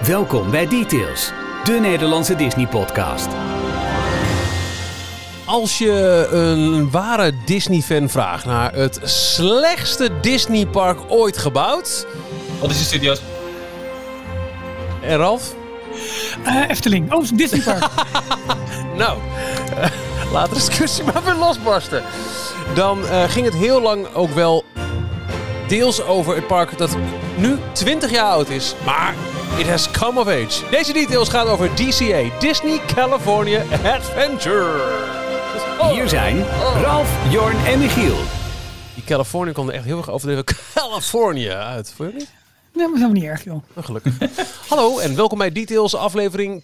Welkom bij Details, de Nederlandse Disney-podcast. Als je een ware Disney-fan vraagt naar het slechtste Disney-park ooit gebouwd... Wat is de studio's? En Ralf? Efteling. Oh, Disneypark. Nou, laat de discussie maar weer losbarsten. Dan ging het heel lang ook wel deels over het park dat nu 20 jaar oud is. Maar it has come of age. Deze Details gaat over DCA, Disney California Adventure. Hier zijn Ralf, Jorn en Michiel. Die California komt er echt heel erg overdreven California uit. Vond je dat niet? Nee, maar dat is helemaal niet erg, joh. Oh, gelukkig. Hallo en welkom bij Details, aflevering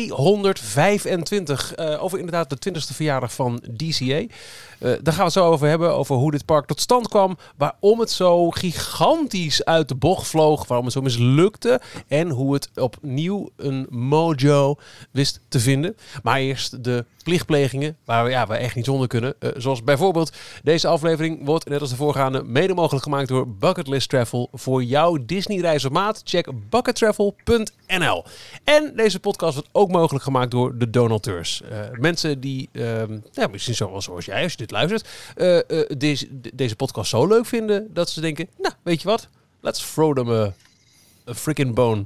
225. Over inderdaad de 20e verjaardag van DCA. Daar gaan we het zo over hebben, over hoe dit park tot stand kwam. Waarom het zo gigantisch uit de bocht vloog. Waarom het zo mislukte. En hoe het opnieuw een mojo wist te vinden. Maar eerst de plichtplegingen waar we echt niet zonder kunnen. Zoals bijvoorbeeld deze aflevering wordt, net als de voorgaande, mede mogelijk gemaakt door Bucketlist Travel. Voor jouw Disney-reis op maat, check buckettravel.nl. En deze podcast wordt ook mogelijk gemaakt door de donateurs. Mensen die, misschien zoals jij, als je dit luistert, deze podcast zo leuk vinden dat ze denken, nou, weet je wat? Let's throw them a freaking bone.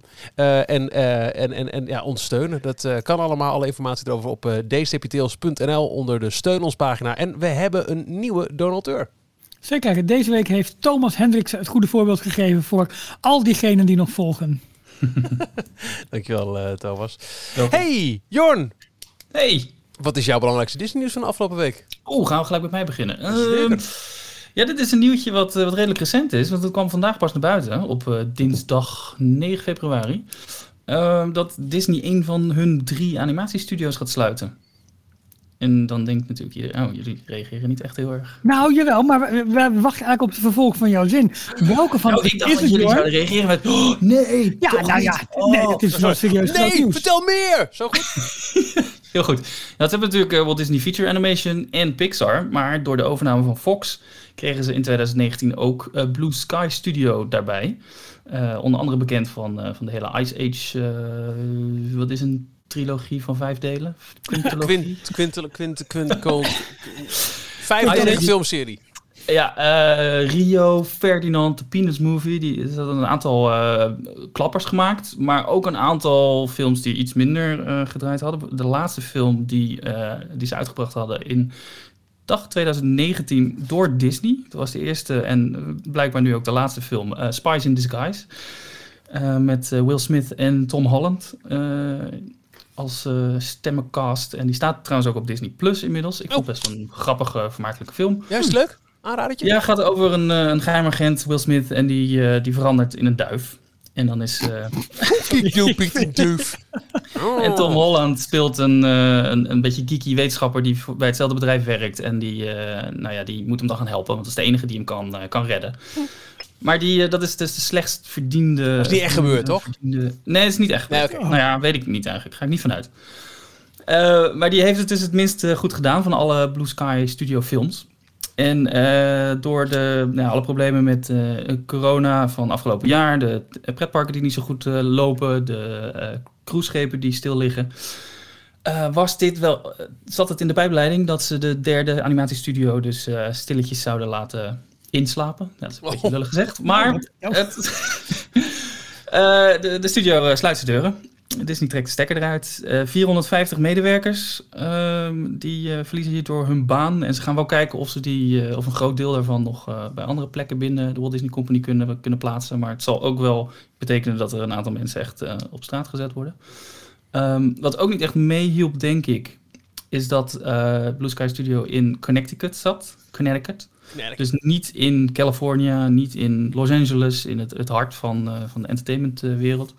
En ondersteunen. Dat kan allemaal. Alle informatie erover op dstptails.nl onder de steun ons pagina. En we hebben een nieuwe donateur. Zeker. Deze week heeft Thomas Hendricks het goede voorbeeld gegeven voor al diegenen die nog volgen. Dankjewel, Thomas. Hey, Jorn. Hey. Wat is jouw belangrijkste Disney nieuws van de afgelopen week? Gaan we gelijk met mij beginnen. Ja, dit is een nieuwtje wat redelijk recent is. Want het kwam vandaag pas naar buiten. Op dinsdag 9 februari. Dat Disney een van hun 3 animatiestudio's gaat sluiten. En dan denkt natuurlijk iedereen, jullie reageren niet echt heel erg. Nou, jawel, maar we wachten eigenlijk op het vervolg van jouw zin. Welke van ik dacht dat jullie zouden reageren met, nee, ja, nou ja, nee, dat is wel serieus. Nee, vertel meer! Zo goed. Heel goed. Dat hebben natuurlijk Walt Disney Feature Animation en Pixar. Maar door de overname van Fox kregen ze in 2019 ook Blue Sky Studio daarbij. Onder andere bekend van de hele Ice Age, wat is een trilogie van 5 delen? Quinticle. 5-delige filmserie. Ja, Rio, Ferdinand, The Peanuts Movie. Die hadden een aantal klappers gemaakt. Maar ook een aantal films die iets minder gedraaid hadden. De laatste film die ze uitgebracht hadden in 2019 door Disney. Dat was de eerste en blijkbaar nu ook de laatste film. Spies in Disguise. Met Will Smith en Tom Holland als stemmencast. En die staat trouwens ook op Disney Plus inmiddels. Ik vond het best wel een grappige, vermakelijke film. Juist leuk. Aanradertje? Ja, het gaat over een geheimagent, Will Smith, en die verandert in een duif. En dan is... En Tom Holland speelt een beetje geeky wetenschapper die bij hetzelfde bedrijf werkt. En die moet hem dan gaan helpen, want dat is de enige die hem kan redden. Maar dat is dus de slechtst verdiende... Dat is niet echt gebeurd, toch? Nee, dat is niet echt gebeurd. Nee, okay. Nou ja, weet ik niet eigenlijk. Ga ik niet vanuit. Maar die heeft het dus het minst goed gedaan van alle Blue Sky Studio films. En door alle problemen met corona van afgelopen jaar, de pretparken die niet zo goed lopen, de cruiseschepen die stil liggen, zat het in de pijpleiding dat ze de 3e animatiestudio dus stilletjes zouden laten inslapen. Dat is een beetje lullig gezegd, maar de studio sluit zijn deuren. Disney trekt de stekker eruit. 450 medewerkers die verliezen hierdoor hun baan. En ze gaan wel kijken of ze of een groot deel daarvan nog bij andere plekken binnen de Walt Disney Company kunnen plaatsen. Maar het zal ook wel betekenen dat er een aantal mensen echt op straat gezet worden. Wat ook niet echt meehielp, denk ik, is dat Blue Sky Studio in Connecticut zat. Connecticut. Dus niet in California, niet in Los Angeles, in het hart van de entertainmentwereld.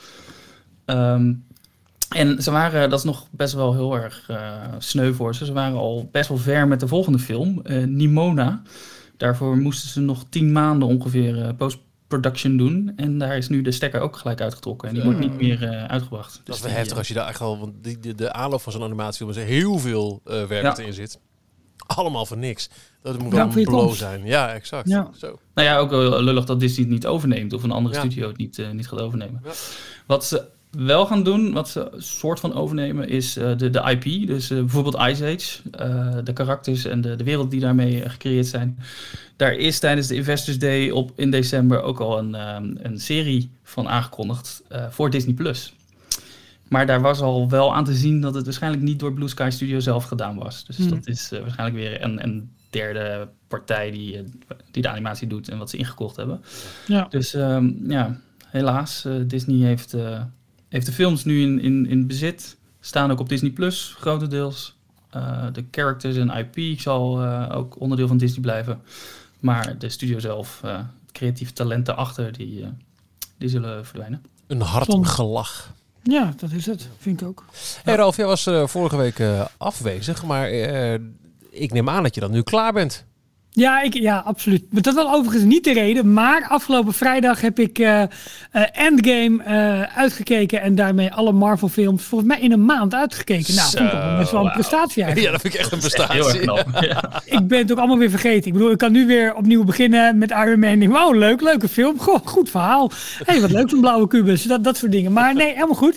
En ze waren, dat is nog best wel heel erg sneu voor ze. Ze waren al best wel ver met de volgende film, Nimona. Daarvoor moesten ze nog 10 maanden ongeveer post-production doen. En daar is nu de stekker ook gelijk uitgetrokken. En die wordt niet meer uitgebracht. Dat is wel heftig als je daar echt al... Want de aanloop van zo'n animatiefilm is heel veel werk erin zit. Allemaal voor niks. Dat moet wel een blow zijn. Ja, exact. Ja. Zo. Nou ja, ook lullig dat Disney het niet overneemt. Of een andere studio het niet gaat overnemen. Ja. Wat ze wel gaan doen, wat ze een soort van overnemen, is de IP. Dus bijvoorbeeld Ice Age, de karakters en de wereld die daarmee gecreëerd zijn. Daar is tijdens de Investors Day in december ook al een serie van aangekondigd voor Disney+. Maar daar was al wel aan te zien dat het waarschijnlijk niet door Blue Sky Studio zelf gedaan was. Dus dat is waarschijnlijk weer een derde partij die de animatie doet en wat ze ingekocht hebben. Ja. Dus helaas, Disney heeft de films nu in bezit. Staan ook op Disney+, grotendeels. De characters en IP zal ook onderdeel van Disney blijven. Maar de studio zelf, het creatieve talent daarachter, die zullen verdwijnen. Een hard gelach. Ja, dat is het. Vind ik ook. Hey Ralf, jij was vorige week afwezig, maar ik neem aan dat je dan nu klaar bent. Ja, absoluut. Maar dat was overigens niet de reden. Maar afgelopen vrijdag heb ik Endgame uitgekeken en daarmee alle Marvel films volgens mij in een maand uitgekeken. Nou, vond ik ook best wel een prestatie eigenlijk. Ja, dat vind ik echt een prestatie. Heel erg knap. Ja. Ik ben het ook allemaal weer vergeten. Ik bedoel, ik kan nu weer opnieuw beginnen met Iron Man. Wow, leuke film. Goh, goed verhaal. Wat leuk, een blauwe kubus. Dat soort dingen. Maar nee, helemaal goed.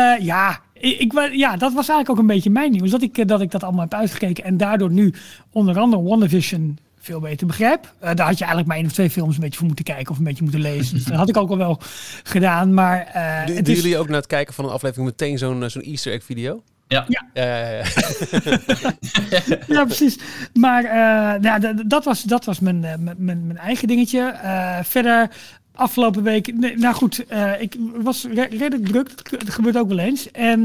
Dat was eigenlijk ook een beetje mijn nieuws. Dat ik dat allemaal heb uitgekeken en daardoor nu onder andere WandaVision veel beter begrijp. Daar had je eigenlijk maar 1 of 2 films een beetje voor moeten kijken of een beetje moeten lezen. Dus dat had ik ook al wel gedaan. Maar doen jullie ook na het kijken van een aflevering meteen zo'n Easter egg video? Ja. Ja, precies. Maar dat was mijn eigen dingetje. Verder afgelopen week, ik was redelijk druk. Dat gebeurt ook wel eens. En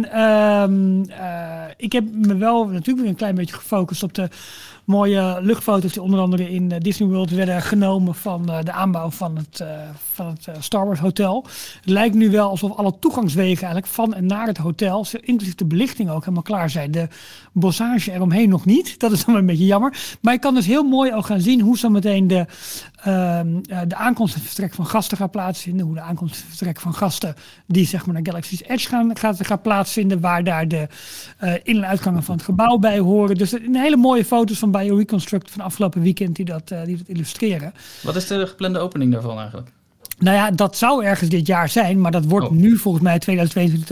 ik heb me wel natuurlijk weer een klein beetje gefocust op de mooie luchtfoto's die onder andere in Disney World werden genomen van de aanbouw van het Star Wars Hotel. Het lijkt nu wel alsof alle toegangswegen eigenlijk van en naar het hotel, inclusief de belichting ook, helemaal klaar zijn. De bossage eromheen nog niet. Dat is dan wel een beetje jammer. Maar ik kan dus heel mooi ook gaan zien hoe zo meteen de aankomst en vertrek van gasten gaat plaatsvinden. Hoe de aankomst en vertrek van gasten die zeg maar naar Galaxy's Edge gaat plaatsvinden. Waar daar de in- en uitgangen van het gebouw bij horen. Dus een hele mooie foto's van BioReconstruct van afgelopen weekend die dat illustreren. Wat is de geplande opening daarvan eigenlijk? Nou ja, dat zou ergens dit jaar zijn, maar dat wordt nu volgens mij 2022,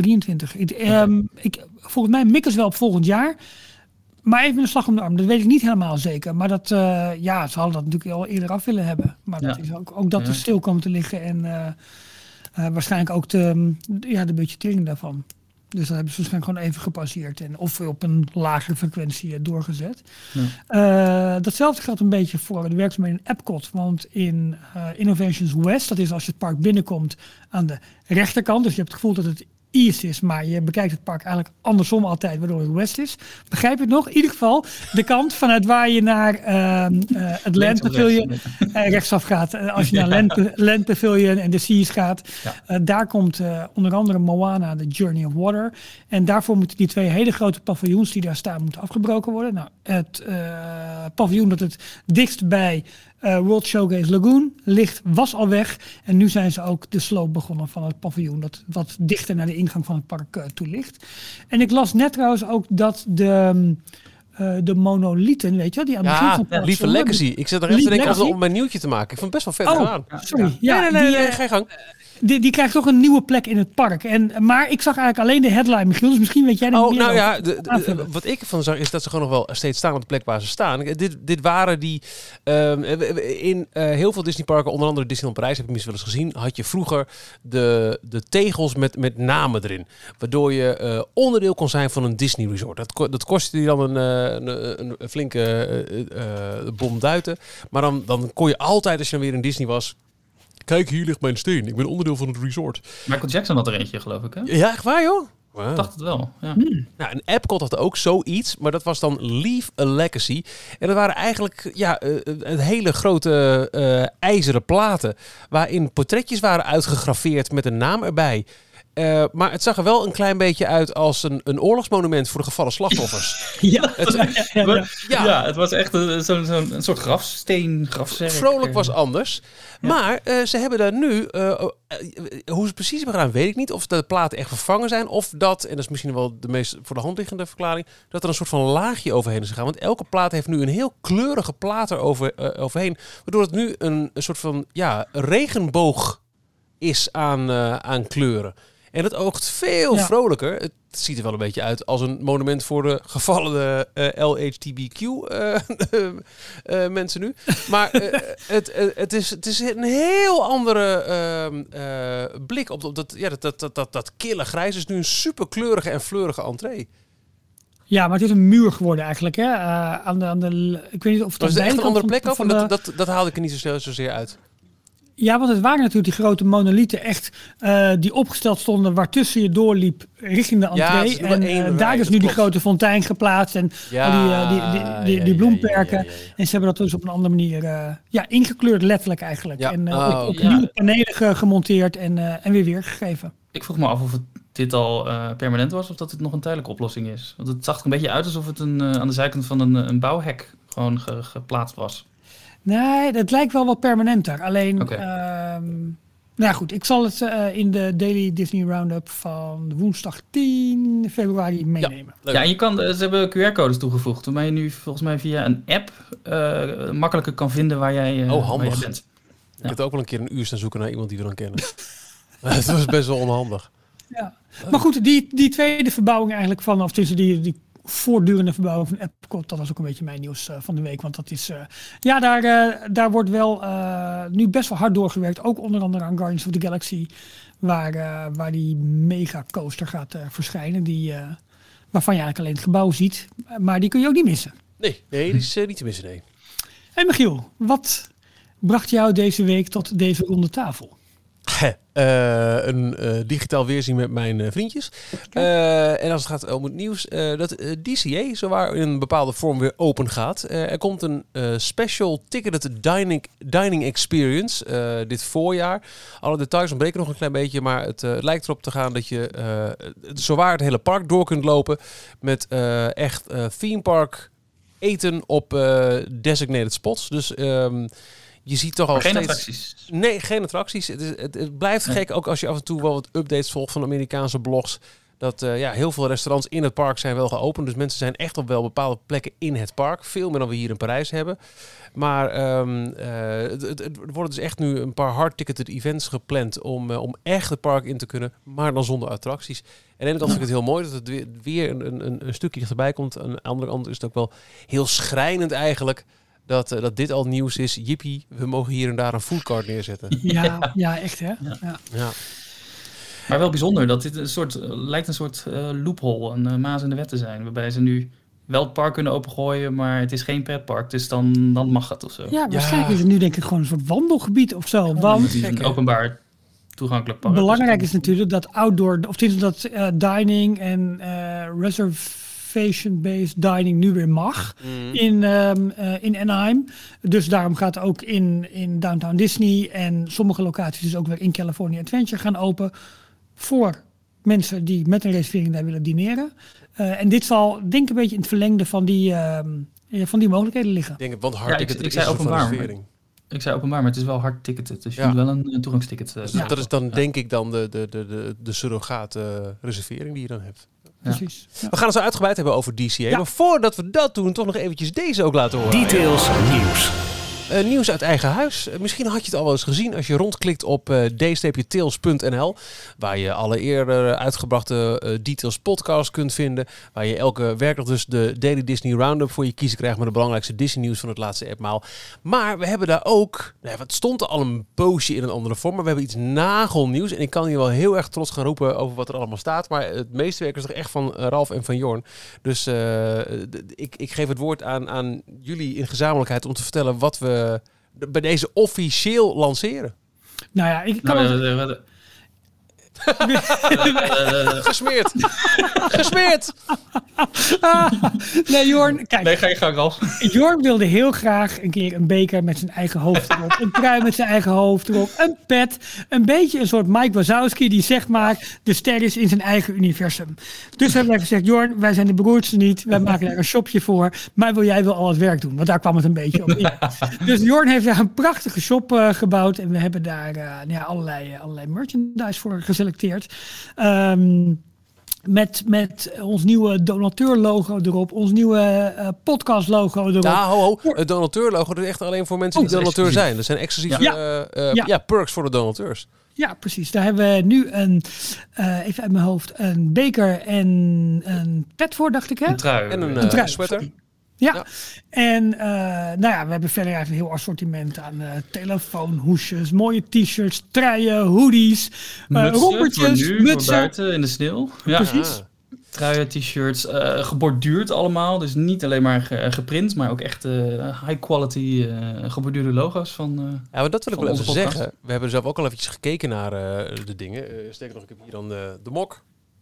2023. Volgens mij mikken ze wel op volgend jaar. Maar even een slag om de arm, dat weet ik niet helemaal zeker. Maar dat, ze hadden dat natuurlijk al eerder af willen hebben. Maar dat is ook dat er stil komt te liggen en waarschijnlijk ook de budgettering daarvan. Dus dat hebben ze waarschijnlijk gewoon even gepasseerd en of op een lagere frequentie doorgezet. Ja. Datzelfde geldt een beetje voor de werkzaamheden in Epcot. Want in Innovations West, dat is als je het park binnenkomt aan de rechterkant. Dus je hebt het gevoel dat het East is, maar je bekijkt het park eigenlijk andersom altijd, waardoor het West is. Begrijp je het nog? In ieder geval de kant vanuit waar je naar het Land Pavilion rechtsaf gaat. Als je naar Land Pavilion en de Seas gaat, daar komt onder andere Moana, The Journey of Water. En daarvoor moeten die 2 hele grote paviljoens die daar staan, moeten afgebroken worden. Nou, het paviljoen dat het dichtst bij World Showcase Lagoon was al weg. En nu zijn ze ook de sloop begonnen van het paviljoen dat wat dichter naar de ingang van het park toe ligt. En ik las net trouwens ook dat de monolieten, weet je wel, die aan het begin van het park Lieve Legacy. Ik zit er even te denken om mijn nieuwtje te maken. Ik vond het best wel vet gedaan. Sorry. Nee, ga je gang. Die krijgt toch een nieuwe plek in het park. Maar ik zag eigenlijk alleen de headline, Michiel. Dus misschien weet jij er meer over. Wat ik ervan zag is dat ze gewoon nog wel steeds staan op de plek waar ze staan. Dit waren die in heel veel Disneyparken, onder andere Disneyland Parijs, heb ik misschien wel eens gezien, had je vroeger de tegels met namen erin. Waardoor je onderdeel kon zijn van een Disney Resort. Dat kostte je dan een flinke bom duiten. Maar dan kon je altijd, als je dan weer in Disney was, kijk, hier ligt mijn steen. Ik ben onderdeel van het resort. Michael Jackson had er eentje, geloof ik, hè? Ja, echt waar, joh? Wow. Ik dacht het wel, ja. Nou, en Epcot had ook zoiets, maar dat was dan Leave a Legacy. En dat waren eigenlijk een hele grote ijzeren platen, waarin portretjes waren uitgegraveerd met een naam erbij. Maar het zag er wel een klein beetje uit als een oorlogsmonument voor de gevallen slachtoffers. Het was echt zo'n soort grafzerk. Vrolijk was anders. Ja. Maar ze hebben daar nu, hoe ze het precies hebben gedaan, weet ik niet. Of de platen echt vervangen zijn. Of dat, en dat is misschien wel de meest voor de hand liggende verklaring, dat er een soort van laagje overheen is gegaan. Want elke plaat heeft nu een heel kleurige plaat overheen. Waardoor het nu een soort van regenboog is aan kleuren. En het oogt veel vrolijker. Het ziet er wel een beetje uit als een monument voor de gevallen LHTBQ mensen nu. Maar het is een heel andere blik op dat kille grijs. Is nu een super kleurige en fleurige entree. Ja, maar het is een muur geworden eigenlijk. Hè? Ik weet niet of het was echt een andere plek af? Dat haalde ik er niet zozeer uit. Ja, want het waren natuurlijk die grote monolieten echt die opgesteld stonden waartussen je doorliep richting de entree. En daar is nu die grote fontein geplaatst en die bloemperken. En ze hebben dat dus op een andere manier ingekleurd, letterlijk eigenlijk. Ja. En op nieuwe panelen gemonteerd en weer weergegeven. Ik vroeg me af of dit al permanent was of dat het nog een tijdelijke oplossing is. Want het zag er een beetje uit alsof het aan de zijkant van een bouwhek gewoon geplaatst was. Nee, dat lijkt wel wat permanenter. Alleen, nou goed, ik zal het in de Daily Disney Roundup van woensdag 10 februari meenemen. Ja, en ze hebben QR-codes toegevoegd. Waarmee je nu volgens mij via een app makkelijker kan vinden waar jij, waar jij bent. Ik heb ook wel een keer een uur staan zoeken naar iemand die we dan kennen. Het was best wel onhandig. Ja. Maar goed, die tweede verbouwing eigenlijk of tussen die voortdurende verbouwing van Epcot, dat was ook een beetje mijn nieuws van de week. Want dat is, daar wordt wel nu best wel hard doorgewerkt. Ook onder andere aan Guardians of the Galaxy, waar die mega coaster gaat verschijnen. Waarvan je eigenlijk alleen het gebouw ziet. Maar die kun je ook niet missen. Nee, die is niet te missen, nee. Hey Michiel, wat bracht jou deze week tot deze ronde tafel? Een digitaal weerzien met mijn vriendjes. En als het gaat om het nieuws, dat DCA zowaar in een bepaalde vorm weer open gaat. Er komt een special ticketed dining experience dit voorjaar. Alle details ontbreken nog een klein beetje, maar het lijkt erop te gaan dat je zowaar het hele park door kunt lopen met echt theme park eten op designated spots. Dus je ziet toch al geen attracties. Nee, geen attracties. Het blijft gek, ook als je af en toe wel wat updates volgt van Amerikaanse blogs. Dat heel veel restaurants in het park zijn wel geopend. Dus mensen zijn echt op wel bepaalde plekken in het park. Veel meer dan we hier in Parijs hebben. Maar er worden dus echt nu een paar hard-ticketed events gepland om echt het park in te kunnen. Maar dan zonder attracties. En aan de ene kant vind ik het heel mooi dat het weer een stukje dichterbij komt. Aan de andere kant is het ook wel heel schrijnend eigenlijk dat dit al nieuws is. Jippie, we mogen hier en daar een foodcart neerzetten. Ja, echt hè? Ja. Maar wel bijzonder dat dit lijkt een soort loophole, een maas in de wet te zijn. Waarbij ze nu wel het park kunnen opengooien, maar het is geen pretpark. Dus dan mag het of zo. Ja, waarschijnlijk is het nu denk ik gewoon een soort wandelgebied of zo. Want een openbaar toegankelijk park. Belangrijk is natuurlijk dat outdoor, of dat dining en reservation-based dining nu weer mag in Anaheim. Dus daarom gaat ook in Downtown Disney en sommige locaties dus ook weer in California Adventure gaan open voor mensen die met een reservering daar willen dineren. En dit zal denk ik een beetje in het verlengde van die mogelijkheden liggen. Want hardticket ik zei openbaar. Ik zei openbaar, maar het is wel hard ticketed. Dus je moet wel een toegangsticket. Dat is dan denk ik dan de surrogaat reservering die je dan hebt. Precies. Ja. We gaan het zo uitgebreid hebben over DCA. Maar voordat we dat doen, toch nog eventjes deze ook laten horen. Details nieuws. Nieuws uit eigen huis. Misschien had je het al wel eens gezien als je rondklikt op d-tails.nl, waar je alle eerder uitgebrachte Details podcast kunt vinden, waar je elke werkdag dus de Daily Disney Roundup voor je kiezen krijgt met de belangrijkste Disney nieuws van het laatste etmaal. Maar we hebben daar ook, het stond er al een poosje in een andere vorm, maar we hebben iets nagelnieuws en ik kan hier wel heel erg trots gaan roepen over wat er allemaal staat, maar het meeste werk is toch echt van Ralf en van Jorn. Dus ik geef het woord aan jullie in gezamenlijkheid om te vertellen wat we bij deze officieel lanceren. Nou ja, ik kan Gesmeerd. Nee, Jorn, kijk. Nee, ga je gang, Ralf. Jorn wilde heel graag een keer een beker met zijn eigen hoofd erop. Een trui met zijn eigen hoofd erop. Een pet. Een beetje een soort Mike Wazowski die zegt maar de ster is in zijn eigen universum. Dus hebben wij gezegd, Jorn, wij zijn de broertjes niet. Wij maken daar een shopje voor. Maar wil jij wel al het werk doen? Want daar kwam het een beetje op in. Dus Jorn heeft daar een prachtige shop gebouwd. En we hebben daar allerlei merchandise voor geselecteerd. Met ons nieuwe donateur-logo erop. Ons nieuwe podcast-logo erop. Ja, het donateur-logo is echt alleen voor mensen die donateur zijn. Er zijn exclusieve perks voor de donateurs. Ja, precies. Daar hebben we nu even uit mijn hoofd, een beker en een pet voor, dacht ik. Hè? Een trui. En een trui, sweater. Sorry. Ja, en we hebben verder eigenlijk een heel assortiment aan telefoonhoesjes, mooie t-shirts, truien, hoodies, rompertjes, voor mutsen. buiten in de sneeuw. Ja, precies. Truien, t-shirts, geborduurd allemaal. Dus niet alleen maar geprint, maar ook echt high quality geborduurde logo's van ja, maar dat wil ik wel even podcast. zeggen. We hebben zelf ook al eventjes gekeken naar de dingen. Sterker nog, ik heb hier dan de mok.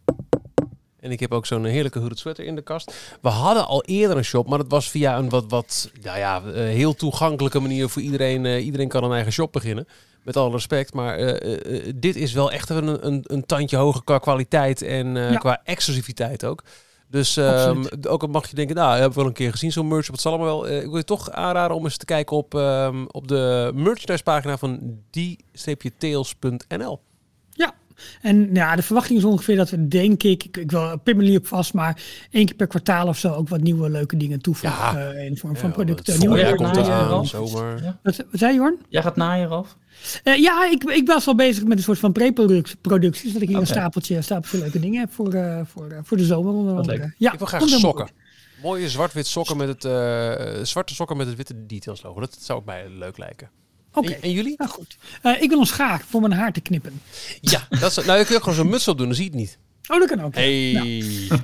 En ik heb ook zo'n heerlijke hooded sweater in de kast. We hadden al eerder een shop, maar dat was via een heel toegankelijke manier voor iedereen. Iedereen kan een eigen shop beginnen. Met alle respect. Maar dit is wel echt een tandje hoger qua kwaliteit en qua exclusiviteit ook. Dus ook mag je denken, nou, hebben we wel een keer gezien zo'n merch. Wat zal allemaal wel. Ik wil je toch aanraden om eens te kijken op de merchandise pagina van die-tails.nl. Ja. En de verwachting is ongeveer dat we, denk ik wil pin me niet op vast, maar 1 keer per kwartaal of zo ook wat nieuwe leuke dingen toevoegen in de vorm van producten. Nieuwe komt naaien, aan, zomaar. Ja. Wat zei je, Jorn? Jij gaat naaien, Ralf? Ik was al bezig met een soort van pre-producties. Dat ik hier een stapeltje leuke dingen heb voor de zomer. Onder andere. Ja, ik wil graag sokken. Mooie zwart-wit sokken met het zwarte sokken met het witte details logo. Dat zou ook mij leuk lijken. Oké. En jullie? Nou goed. Ik wil een schaar voor mijn haar te knippen. Ja, je kunt ook gewoon zo'n muts op doen, dan zie je het niet. Oh, dat kan ook. Hey.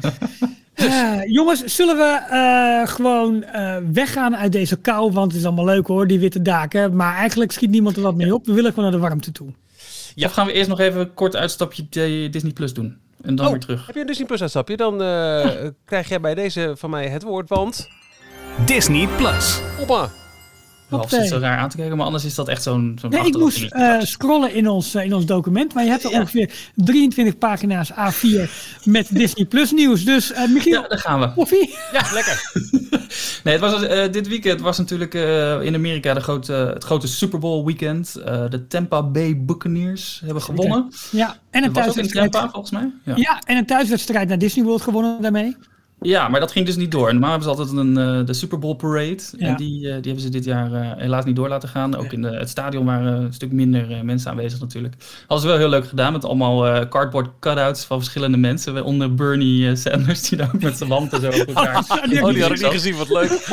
Jongens, zullen we gewoon weggaan uit deze kou? Want het is allemaal leuk hoor, die witte daken. Maar eigenlijk schiet niemand er wat mee op. We willen gewoon naar de warmte toe. Ja. Of gaan we eerst nog even een kort uitstapje Disney Plus doen? En dan weer terug. Heb je een Disney Plus uitstapje? Dan krijg jij bij deze van mij het woord, want... Disney Plus. Hoppa. Ralf zit zo raar aan te kijken, maar anders is dat echt zo'n ik moest scrollen in ons document, maar je hebt er ongeveer 23 pagina's A4 met Disney Plus nieuws. Dus Michiel, daar gaan we. Koffie? Ja, lekker. Nee, het was dit weekend was natuurlijk in Amerika het grote Super Bowl weekend. De Tampa Bay Buccaneers hebben gewonnen. Ja, en een thuiswedstrijd. In Tampa, volgens mij. Ja, en een thuiswedstrijd naar Disney World gewonnen daarmee. Ja, maar dat ging dus niet door. Normaal hebben ze altijd de Super Bowl parade. Ja. En die hebben ze dit jaar helaas niet door laten gaan. Ook in het stadion waren een stuk minder mensen aanwezig natuurlijk. Hadden ze wel heel leuk gedaan met allemaal cardboard cutouts van verschillende mensen. Waaronder Bernie Sanders, die daar ook met zijn wanten zo op elkaar... die had ik niet gezien, wat leuk.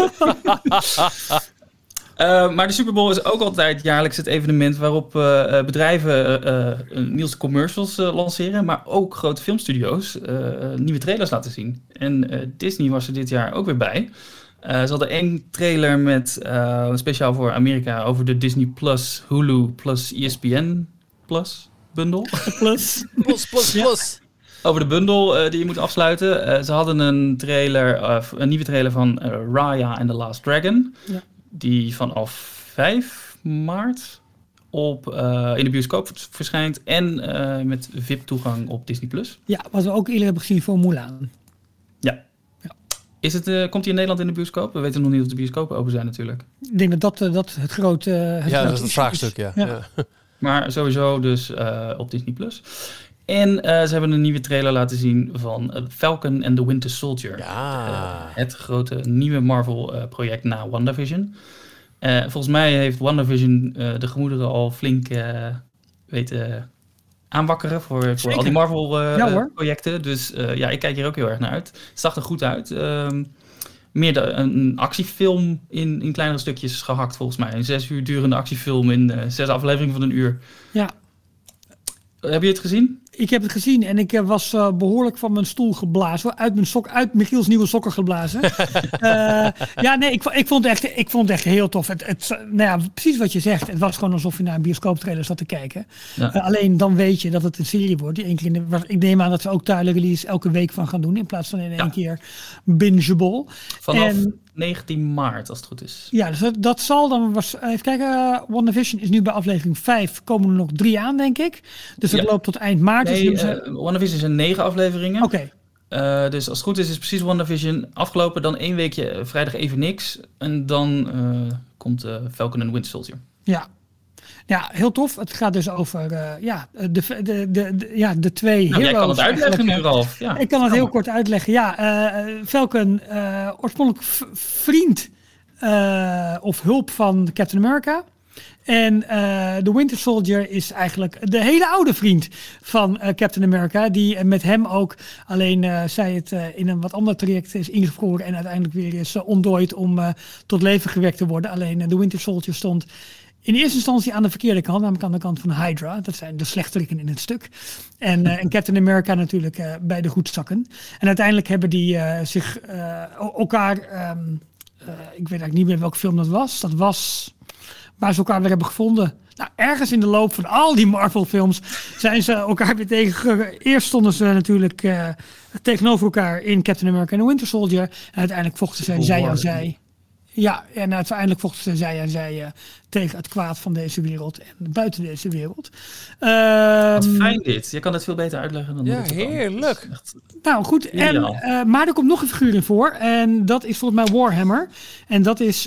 Maar de Super Bowl is ook altijd jaarlijks het evenement waarop bedrijven nieuwste commercials lanceren, maar ook grote filmstudio's nieuwe trailers laten zien. En Disney was er dit jaar ook weer bij. Ze hadden 1 trailer met speciaal voor Amerika over de Disney Plus, Hulu plus ESPN Plus bundel. Plus. Over de bundel die je moet afsluiten. Ze hadden een nieuwe trailer van Raya and the Last Dragon. Ja. Die vanaf 5 maart in de bioscoop verschijnt. En met VIP-toegang op Disney+. Ja, wat we ook eerder hebben gezien voor Mulan. Ja. Komt hij in Nederland in de bioscoop? We weten nog niet of de bioscopen open zijn natuurlijk. Ik denk dat het grote... dat is het vraagstuk, ja. Maar sowieso dus op Disney+. En ze hebben een nieuwe trailer laten zien van Falcon and the Winter Soldier. Ja. Het grote nieuwe Marvel-project na WandaVision. Volgens mij heeft WandaVision de gemoederen al flink weten aanwakkeren voor al die Marvel-projecten. Dus ik kijk hier ook heel erg naar uit. Het zag er goed uit. Meer een actiefilm in kleinere stukjes gehakt volgens mij. Een 6 uur durende actiefilm in 6 afleveringen van 1 uur. Ja. Heb je het gezien? Ik heb het gezien en ik was behoorlijk van mijn stoel geblazen. Uit Michiels nieuwe sokken geblazen. Ik vond het echt heel tof. Precies wat je zegt. Het was gewoon alsof je naar een bioscooptrailer zat te kijken. Ja. Alleen dan weet je dat het een serie wordt. Die 1 keer ik neem aan dat ze ook tijdelijk release elke week van gaan doen. In plaats van in 1 keer bingeable. Vanaf 19 maart, als het goed is. Ja, dus dat zal dan... Even kijken, WandaVision is nu bij aflevering 5. Komen er nog 3 aan, denk ik. Dus dat loopt tot eind maart. Nee, WandaVision zijn 9 afleveringen. Oké. Dus als het goed is precies WandaVision afgelopen. Dan 1 weekje vrijdag even niks. En dan komt Falcon and the Winter Soldier. Ja. Ja, heel tof. Het gaat dus over de twee heroes. Jij kan het uitleggen nu, Ralf. Ja, ik kan het heel kort uitleggen. Ja, Falcon, oorspronkelijk vriend of hulp van Captain America. En de Winter Soldier is eigenlijk de hele oude vriend van Captain America. Die met hem ook alleen zij het in een wat ander traject is ingevroren. En uiteindelijk weer is ontdooid om tot leven gewekt te worden. Alleen de Winter Soldier stond in eerste instantie aan de verkeerde kant. Namelijk aan de kant van Hydra. Dat zijn de slechteriken in het stuk. En Captain America natuurlijk bij de goedzakken. En uiteindelijk hebben die zich elkaar... ik weet eigenlijk niet meer welke film dat was. Dat was... waar ze elkaar weer hebben gevonden. Nou, ergens in de loop van al die Marvel-films zijn ze elkaar weer tegengekomen. Eerst stonden ze natuurlijk tegenover elkaar in Captain America en The Winter Soldier. En uiteindelijk vochten ze zij aan zij. Ja, en uiteindelijk vochten ze zij aan zij tegen het kwaad van deze wereld en buiten deze wereld. Wat fijn dit. Je kan het veel beter uitleggen dan ja, heerlijk. Echt... Nou goed, maar er komt nog een figuur in voor. En dat is volgens mij Warhammer. En dat is...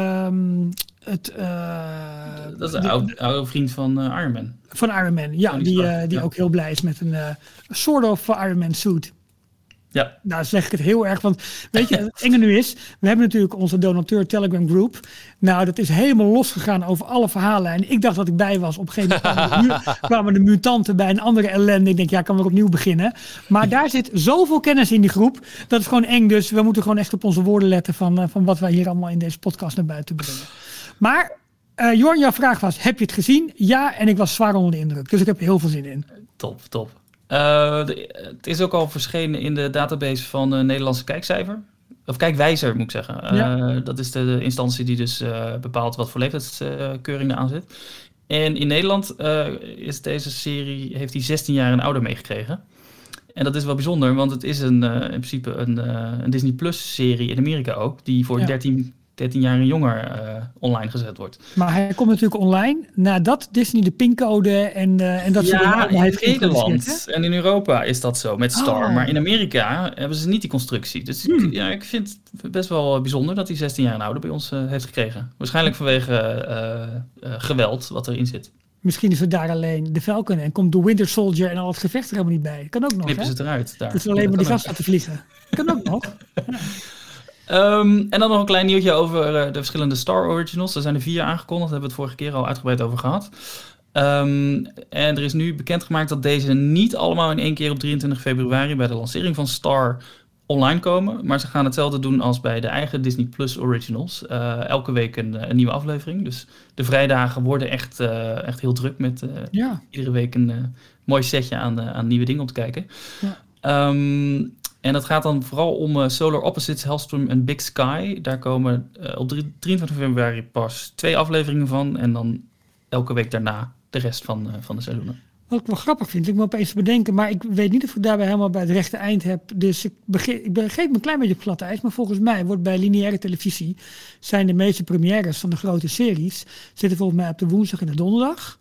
dat is de oude vriend van Iron Man. Van Iron Man, ja. Die ook heel blij is met een soort of Iron Man suit. Ja. Nou, zeg ik het heel erg. Want weet je, het enge nu is... we hebben natuurlijk onze donateur Telegram Group. Nou, dat is helemaal losgegaan over alle verhaallijnen. Ik dacht dat ik bij was. Op een gegeven moment kwamen de mutanten bij een andere ellende. Ik denk, ik kan weer opnieuw beginnen. Maar daar zit zoveel kennis in die groep. Dat is gewoon eng. Dus we moeten gewoon echt op onze woorden letten... van wat wij hier allemaal in deze podcast naar buiten brengen. Maar Jorn, jouw vraag was, heb je het gezien? Ja, en ik was zwaar onder de indruk. Dus ik heb er heel veel zin in. Top. Het is ook al verschenen in de database van Nederlandse Kijkcijfer. Of Kijkwijzer, moet ik zeggen. Ja. Dat is de instantie die dus bepaalt wat voor leeftijdskeuring er aan zit. En in Nederland is deze serie, heeft hij 16 jaar en ouder meegekregen. En dat is wel bijzonder, want het is in principe een Disney Plus serie in Amerika ook, die voor 13 jaar en jonger online gezet wordt. Maar hij komt natuurlijk online nadat Disney de pincode en dat soort dingen heeft in Nederland en in Europa is dat zo met Star. Maar in Amerika hebben ze niet die constructie. Dus ik vind het best wel bijzonder dat hij 16 jaar en ouder bij ons heeft gekregen. Waarschijnlijk vanwege geweld wat erin zit. Misschien is het daar alleen de Falcon en komt de Winter Soldier en al het gevecht er helemaal niet bij. Kan ook nog, knippen ze het eruit. Daar. Dat is alleen maar die gast laten vliegen. Kan ook nog. Ja. En dan nog een klein nieuwtje over de verschillende Star Originals. Er zijn er 4 aangekondigd, daar hebben we het vorige keer al uitgebreid over gehad. En er is nu bekendgemaakt dat deze niet allemaal in één keer op 23 februari... bij de lancering van Star online komen. Maar ze gaan hetzelfde doen als bij de eigen Disney Plus Originals. Elke week een nieuwe aflevering. Dus de vrijdagen worden echt heel druk met iedere week een mooi setje aan nieuwe dingen om te kijken. Ja. En dat gaat dan vooral om Solar Opposites, Hellstrom en Big Sky. Daar komen op 23 februari pas 2 afleveringen van. En dan elke week daarna de rest van de seizoenen. Wat ik wel grappig vind, ik moet opeens bedenken... maar ik weet niet of ik daarbij helemaal bij het rechte eind heb. Dus ik begeef me een klein beetje op glad ijs. Maar volgens mij wordt bij lineaire televisie... zijn de meeste premières van de grote series... zitten volgens mij op de woensdag en de donderdag...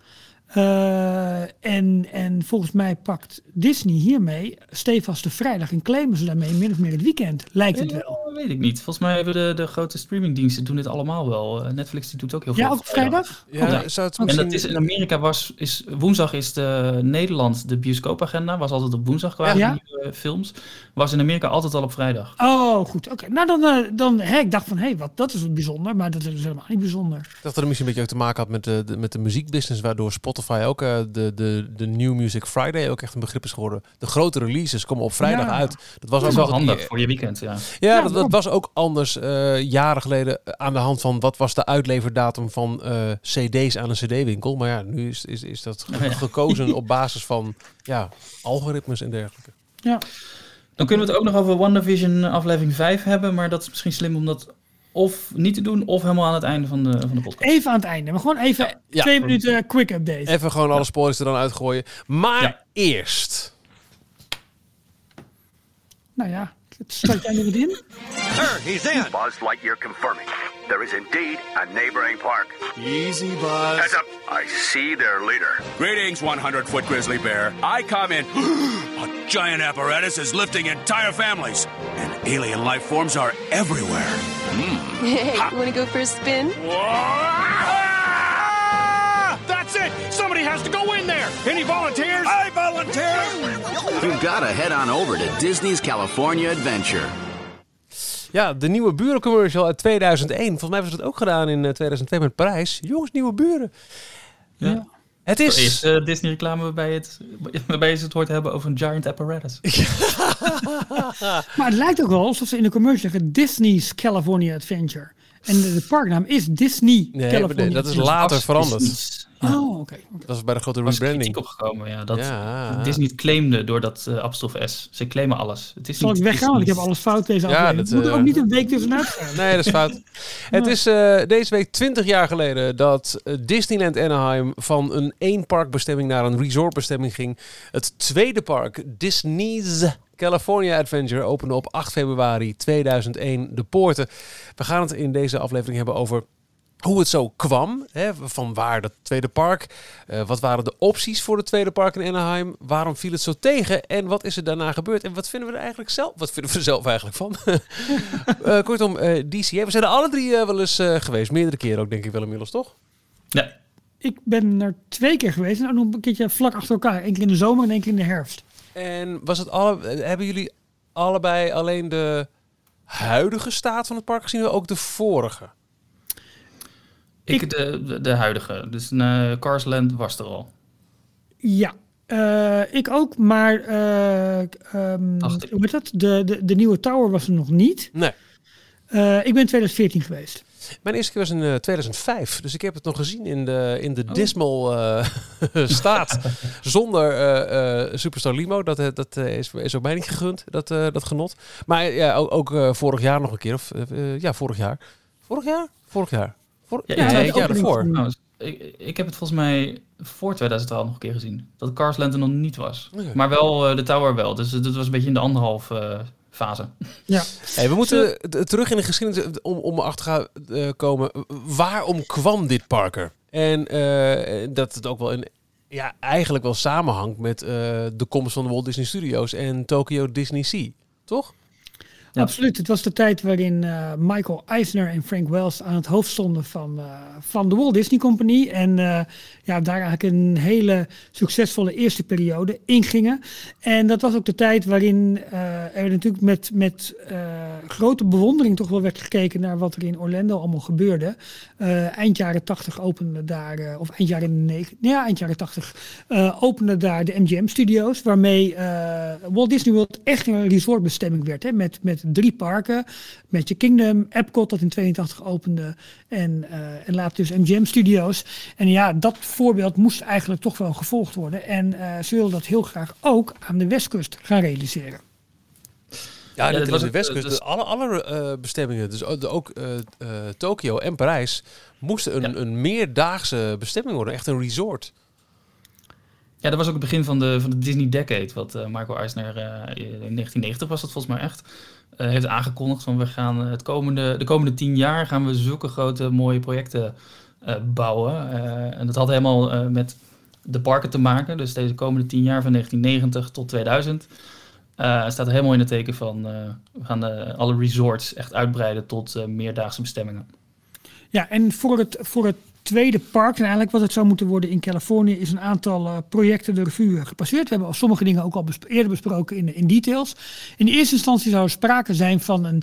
En volgens mij pakt Disney hiermee stevast de vrijdag en claimen ze daarmee min of meer het weekend. Lijkt het wel. Weet ik niet. Volgens mij hebben de grote streamingdiensten doen dit allemaal wel. Netflix die doet ook heel veel. Ja, ook vrijdag? Ja. En dat is in Amerika woensdag is Nederland de bioscoopagenda. Was altijd op woensdag qua nieuwe films. Was in Amerika altijd al op vrijdag. Oh, goed. Oké. Nou, dan ik dacht van, dat is wat bijzonder. Maar dat is helemaal niet bijzonder. Ik dacht dat er misschien een beetje ook te maken had met de muziekbusiness, waardoor Spotify ook de New Music Friday ook echt een begrip is geworden. De grote releases komen op vrijdag uit. Dat was ook wel handig voor je weekend, dat was ook anders jaren geleden aan de hand van wat was de uitleverdatum van cd's aan een cd-winkel. Maar ja, nu is dat gekozen op basis van algoritmes en dergelijke. Ja. Dan kunnen we het ook nog over WandaVision aflevering 5 hebben, maar dat is misschien slim om dat of niet te doen, of helemaal aan het einde van de podcast. Even aan het einde, maar gewoon even 2 minuten quick update. Even gewoon alle spoilers er dan uitgooien. Maar eerst... Nou ja, het sluit jij nu wat in? Sir, he's in. Buzz Lightyear confirming. There is indeed a neighboring park. Easy, Buzz. Heads up, I see their leader. Greetings, 100-foot grizzly bear. I come in. A giant apparatus is lifting entire families. And alien life forms are everywhere. Hey, you want to go for a spin? Ah! That's Somebody has to go in there. Any volunteers? I volunteer. You gotta head on over to Disney's California Adventure. Ja, de nieuwe burencommercial uit 2001. Volgens mij was het ook gedaan in 2002 met Parijs. Jongens, nieuwe buren. Ja. Het is... Eerst Disney-reclame waarbij ze het hoort hebben over een giant apparatus. Maar het lijkt ook wel alsof ze in de commercial zeggen Disney's California Adventure. En de parknaam is Disney California. Nee, dat is later veranderd. Ja. Oh, oké. Dat was bij de grote rebranding. rebranding. Opgekomen, ja, dat Disney het claimde door dat apostrof S. Ze claimen alles. Het is Zal ik weggaan, want ik heb alles fout deze aflevering. Het moet er ook niet een week tussenuit gaan. Nee, dat is fout. Het is deze week 20 jaar geleden dat Disneyland Anaheim van een 1-parkbestemming naar een resortbestemming ging. Het tweede park, Disney's California Adventure, opende op 8 februari 2001 de poorten. We gaan het in deze aflevering hebben over hoe het zo kwam, hè, van waar dat tweede park, wat waren de opties voor het tweede park in Anaheim, waarom viel het zo tegen en wat is er daarna gebeurd en wat vinden we er eigenlijk zelf, eigenlijk van? Kortom, DCA, we zijn er alle drie wel eens geweest, meerdere keren ook denk ik wel inmiddels, toch? Ja. Ik ben er 2 keer geweest en ook nog een keertje vlak achter elkaar, 1 keer in de zomer en 1 keer in de herfst. En hebben jullie allebei alleen de huidige staat van het park gezien of ook de vorige? De huidige. Dus Cars Land was er al. Ja, ik ook. Maar hoe heet dat? De nieuwe tower was er nog niet. Nee. Ik ben in 2014 geweest. Mijn eerste keer was in 2005. Dus ik heb het nog gezien in de dismal staat. Zonder Superstar Limo. Dat is ook mij niet gegund, dat genot. Maar ja, ook vorig jaar nog een keer. Vorig jaar. Vorig jaar. Het jaar ervoor. Ik heb het volgens mij voor 2012 nog een keer gezien. Dat Cars Land er nog niet was. Okay. Maar wel de Tower wel. Dus dat was een beetje in de anderhalf fase. Ja. Hey, we moeten terug in de geschiedenis om achter te komen. Waarom kwam dit park er? En dat het ook wel eigenlijk wel samenhangt met de komst van de Walt Disney Studios en Tokyo Disney Sea. Toch? Ja. Absoluut. Het was de tijd waarin Michael Eisner en Frank Wells aan het hoofd stonden van de Walt Disney Company. En daar eigenlijk een hele succesvolle eerste periode ingingen. En dat was ook de tijd waarin er natuurlijk met grote bewondering toch wel werd gekeken naar wat er in Orlando allemaal gebeurde. Eind jaren 80 opende daar, of eind jaren 80 opende daar de MGM Studios, waarmee Walt Disney World echt een resortbestemming werd. Hè, met 3 parken. Magic Kingdom, Epcot dat in 82 opende en later dus MGM Studios. En ja, dat voorbeeld moest eigenlijk toch wel gevolgd worden. En ze wilden dat heel graag ook aan de Westkust gaan realiseren. Ja, dat was de Westkust. Dus alle bestemmingen, dus ook Tokio en Parijs, moesten een meerdaagse bestemming worden. Echt een resort. Ja, dat was ook het begin van de Disney Decade, wat Michael Eisner in 1990 was dat volgens mij echt, heeft aangekondigd van we gaan de komende 10 jaar gaan we zulke grote mooie projecten bouwen. En dat had helemaal met de parken te maken. Dus deze komende 10 jaar van 1990 tot 2000 staat er helemaal in het teken van we gaan alle resorts echt uitbreiden tot meerdaagse bestemmingen. Ja, en voor het tweede park, en eigenlijk wat het zou moeten worden in Californië, is een aantal projecten de revue gepasseerd. We hebben al sommige dingen ook al eerder besproken in details. In de eerste instantie zou er sprake zijn van een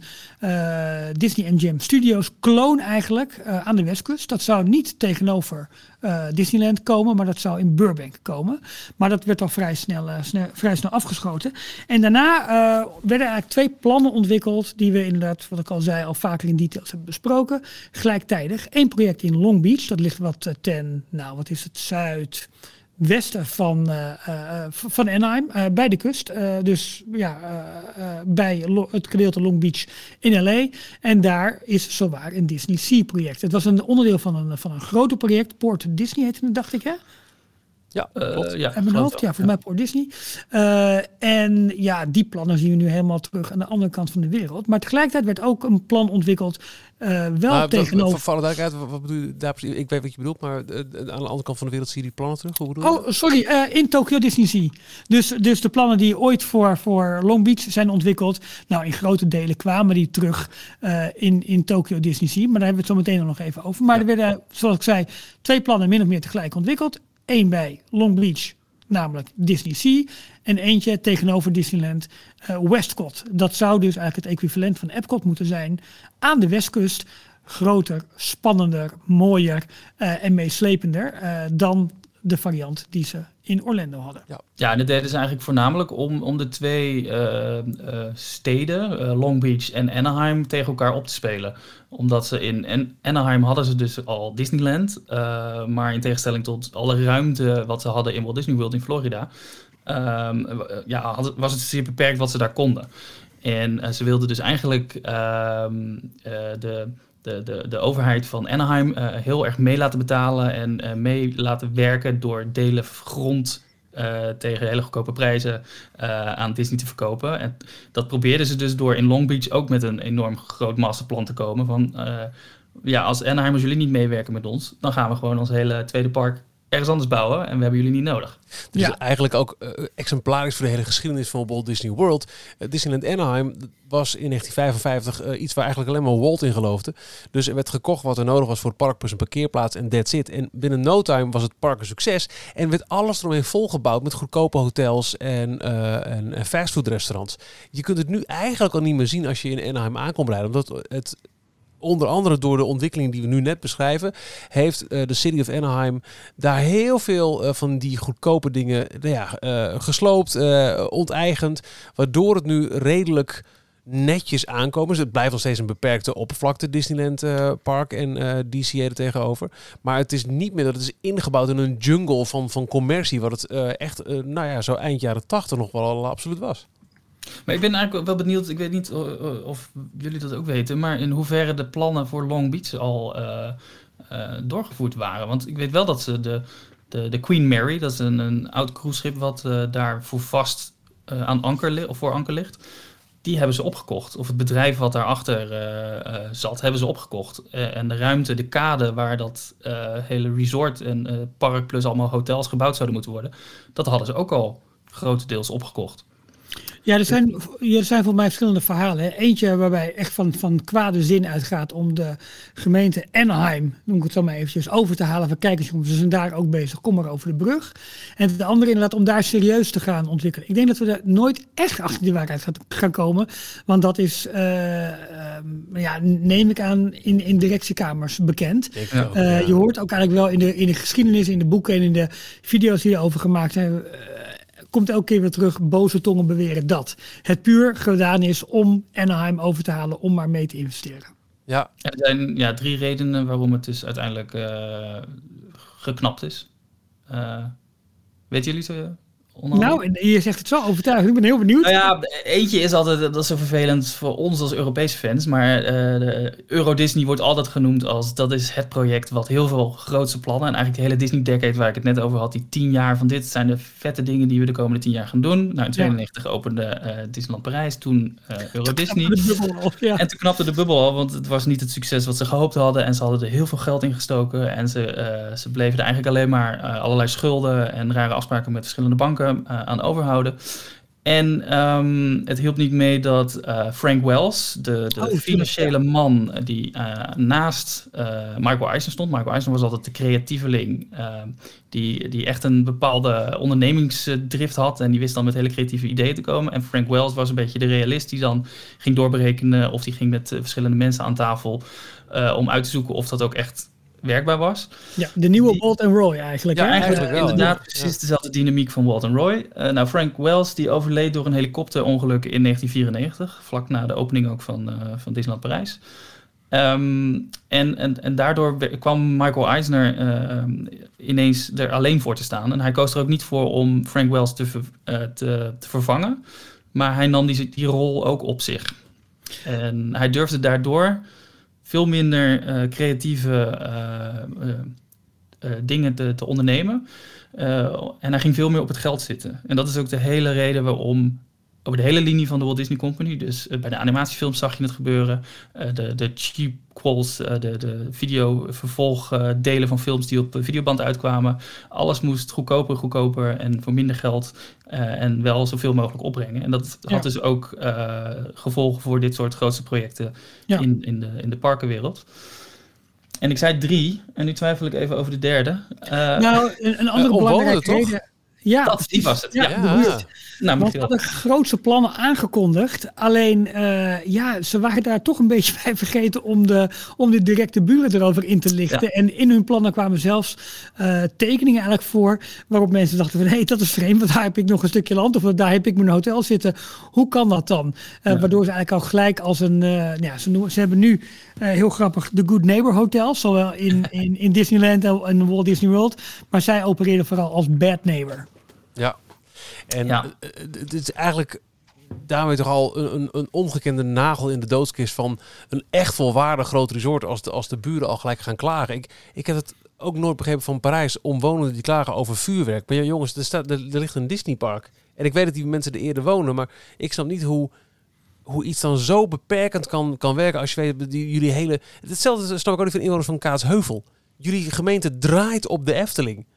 Disney MGM Studios clone eigenlijk aan de Westkust. Dat zou niet tegenover Disneyland komen, maar dat zou in Burbank komen. Maar dat werd al vrij snel afgeschoten. En daarna werden eigenlijk 2 plannen ontwikkeld die we inderdaad, wat ik al zei, al vaker in details hebben besproken. Gelijktijdig. 1 project in Long Beach. Dat ligt wat zuidwesten van Anaheim, bij de kust. Bij het gedeelte Long Beach in LA. En daar is zowaar een Disney Sea project. Het was een onderdeel van een groter project. Port Disney heette het, dacht ik, hè? Ja, en mijn hoofd, voor mij Port Disney. En ja, die plannen zien we nu helemaal terug aan de andere kant van de wereld. Maar tegelijkertijd werd ook een plan ontwikkeld tegenover... Voor alle duidelijkheid, wat bedoel je daar precies? Ik weet wat je bedoelt, maar aan de andere kant van de wereld zie je die plannen terug? Hoe bedoel je? Oh, sorry, in Tokyo Disney Sea. Dus de plannen die ooit voor Long Beach zijn ontwikkeld, in grote delen kwamen die terug in Tokyo Disney Sea. Maar daar hebben we het zo meteen nog even over. Maar er werden, zoals ik zei, 2 plannen min of meer tegelijk ontwikkeld. 1 bij Long Beach, namelijk Disney Sea. En eentje tegenover Disneyland Westcott. Dat zou dus eigenlijk het equivalent van Epcot moeten zijn aan de westkust. Groter, spannender, mooier en meeslepender dan de variant die ze in Orlando hadden. Ja, en dat deden ze eigenlijk voornamelijk om de twee steden, Long Beach en Anaheim, tegen elkaar op te spelen. Omdat ze in Anaheim hadden ze dus al Disneyland, maar in tegenstelling tot alle ruimte wat ze hadden in Walt Disney World in Florida, was het zeer beperkt wat ze daar konden. En ze wilden dus eigenlijk de overheid van Anaheim heel erg mee laten betalen en mee laten werken door delen grond tegen hele goedkope prijzen aan Disney te verkopen. En dat probeerden ze dus door in Long Beach ook met een enorm groot masterplan te komen van als Anaheim, als jullie niet meewerken met ons, dan gaan we gewoon ons hele tweede park ergens anders bouwen en we hebben jullie niet nodig. Dus eigenlijk ook exemplarisch voor de hele geschiedenis van Walt Disney World. Disneyland Anaheim was in 1955 iets waar eigenlijk alleen maar Walt in geloofde. Dus er werd gekocht wat er nodig was voor het park plus een parkeerplaats en that's it. En binnen no time was het park een succes en werd alles eromheen volgebouwd met goedkope hotels en fastfoodrestaurants. Je kunt het nu eigenlijk al niet meer zien als je in Anaheim aankomt rijden, omdat het onder andere door de ontwikkeling die we nu net beschrijven, heeft de City of Anaheim daar heel veel van die goedkope dingen gesloopt, onteigend, waardoor het nu redelijk netjes aankomen. Dus het blijft nog steeds een beperkte oppervlakte, Disneyland Park en DCA er tegenover. Maar het is niet meer dat het is ingebouwd in een jungle van commercie, wat het echt zo eind jaren 80 nog wel absoluut was. Maar ik ben eigenlijk wel benieuwd, ik weet niet of jullie dat ook weten, maar in hoeverre de plannen voor Long Beach al doorgevoerd waren. Want ik weet wel dat ze de Queen Mary, dat is een oud cruiseschip wat daar voor vast aan voor anker ligt, die hebben ze opgekocht. Of het bedrijf wat daarachter zat, hebben ze opgekocht. En de ruimte, de kade waar dat hele resort en park plus allemaal hotels gebouwd zouden moeten worden, dat hadden ze ook al grotendeels opgekocht. Ja, er zijn voor mij verschillende verhalen. Hè. Eentje waarbij echt van kwade zin uitgaat om de gemeente Anaheim, noem ik het zo maar eventjes, over te halen. Van kijk eens jongens, ze zijn daar ook bezig, kom maar over de brug. En de andere inderdaad om daar serieus te gaan ontwikkelen. Ik denk dat we daar nooit echt achter die waarheid gaan komen. Want dat is, neem ik aan, in directiekamers bekend. Je hoort ook eigenlijk wel in de geschiedenis, in de boeken en in de video's die erover gemaakt zijn, komt elke keer weer terug, boze tongen beweren dat het puur gedaan is om Anaheim over te halen om maar mee te investeren. Ja. Er zijn 3 redenen waarom het dus uiteindelijk geknapt is. Weten jullie het? Nou, je zegt het zo overtuigend. Ik ben heel benieuwd. Nou ja, eentje is altijd, dat is zo vervelend voor ons als Europese fans, maar de Euro Disney wordt altijd genoemd als dat is het project wat heel veel grootste plannen en eigenlijk de hele Disney Decade waar ik het net over had, die 10 jaar van dit zijn de vette dingen die we de komende 10 jaar gaan doen. Nou, in 1992 opende Disneyland Parijs, toen Euro Disney. En toen knapte de bubbel al, want het was niet het succes wat ze gehoopt hadden en ze hadden er heel veel geld in gestoken en ze bleven er eigenlijk alleen maar allerlei schulden en rare afspraken met verschillende banken aan overhouden. En het hielp niet mee dat Frank Wells, de financiële man die naast Michael Eisner stond. Michael Eisner was altijd de creatieveling die echt een bepaalde ondernemingsdrift had en die wist dan met hele creatieve ideeën te komen. En Frank Wells was een beetje de realist die dan ging doorberekenen of die ging met verschillende mensen aan tafel om uit te zoeken of dat ook echt werkbaar was. Ja, de nieuwe Walt en Roy eigenlijk. Ja, hè? eigenlijk wel. Inderdaad, precies dezelfde dynamiek van Walt en Roy. Frank Wells die overleed door een helikopterongeluk in 1994, vlak na de opening ook van Disneyland Parijs. En daardoor kwam Michael Eisner ineens er alleen voor te staan. En hij koos er ook niet voor om Frank Wells te vervangen, maar hij nam die rol ook op zich. En hij durfde daardoor veel minder creatieve dingen te ondernemen. En hij ging veel meer op het geld zitten. En dat is ook de hele reden waarom over de hele linie van de Walt Disney Company, dus bij de animatiefilms zag je het gebeuren, de cheapquels, de videovervolgdelen van films die op videoband uitkwamen, alles moest goedkoper en voor minder geld en wel zoveel mogelijk opbrengen. En dat had dus ook gevolgen voor dit soort grootste projecten in de parkenwereld. En ik zei 3, en nu twijfel ik even over de derde. Een andere belangrijke reden... Ja, die was het. Ja. Nou, want ze hadden grootste plannen aangekondigd. Alleen, ze waren daar toch een beetje bij vergeten om de directe buren erover in te lichten. Ja. En in hun plannen kwamen zelfs tekeningen eigenlijk voor, waarop mensen dachten van, dat is vreemd, want daar heb ik nog een stukje land, of daar heb ik mijn hotel zitten. Hoe kan dat dan? Waardoor ze eigenlijk al gelijk als een, ze hebben nu heel grappig de Good Neighbor hotels, zowel in Disneyland en Walt Disney World, maar zij opereren vooral als Bad Neighbor. Ja, en het is eigenlijk daarmee toch al een ongekende nagel in de doodskist van een echt volwaardig groot resort als de buren al gelijk gaan klagen. Ik heb het ook nooit begrepen van Parijs, omwonenden die klagen over vuurwerk. Maar ja, jongens, er ligt een Disneypark. En ik weet dat die mensen er eerder wonen, maar ik snap niet hoe iets dan zo beperkend kan werken als je weet, jullie hele... Hetzelfde snap ik ook niet van inwoners van Kaatsheuvel. Jullie gemeente draait op de Efteling.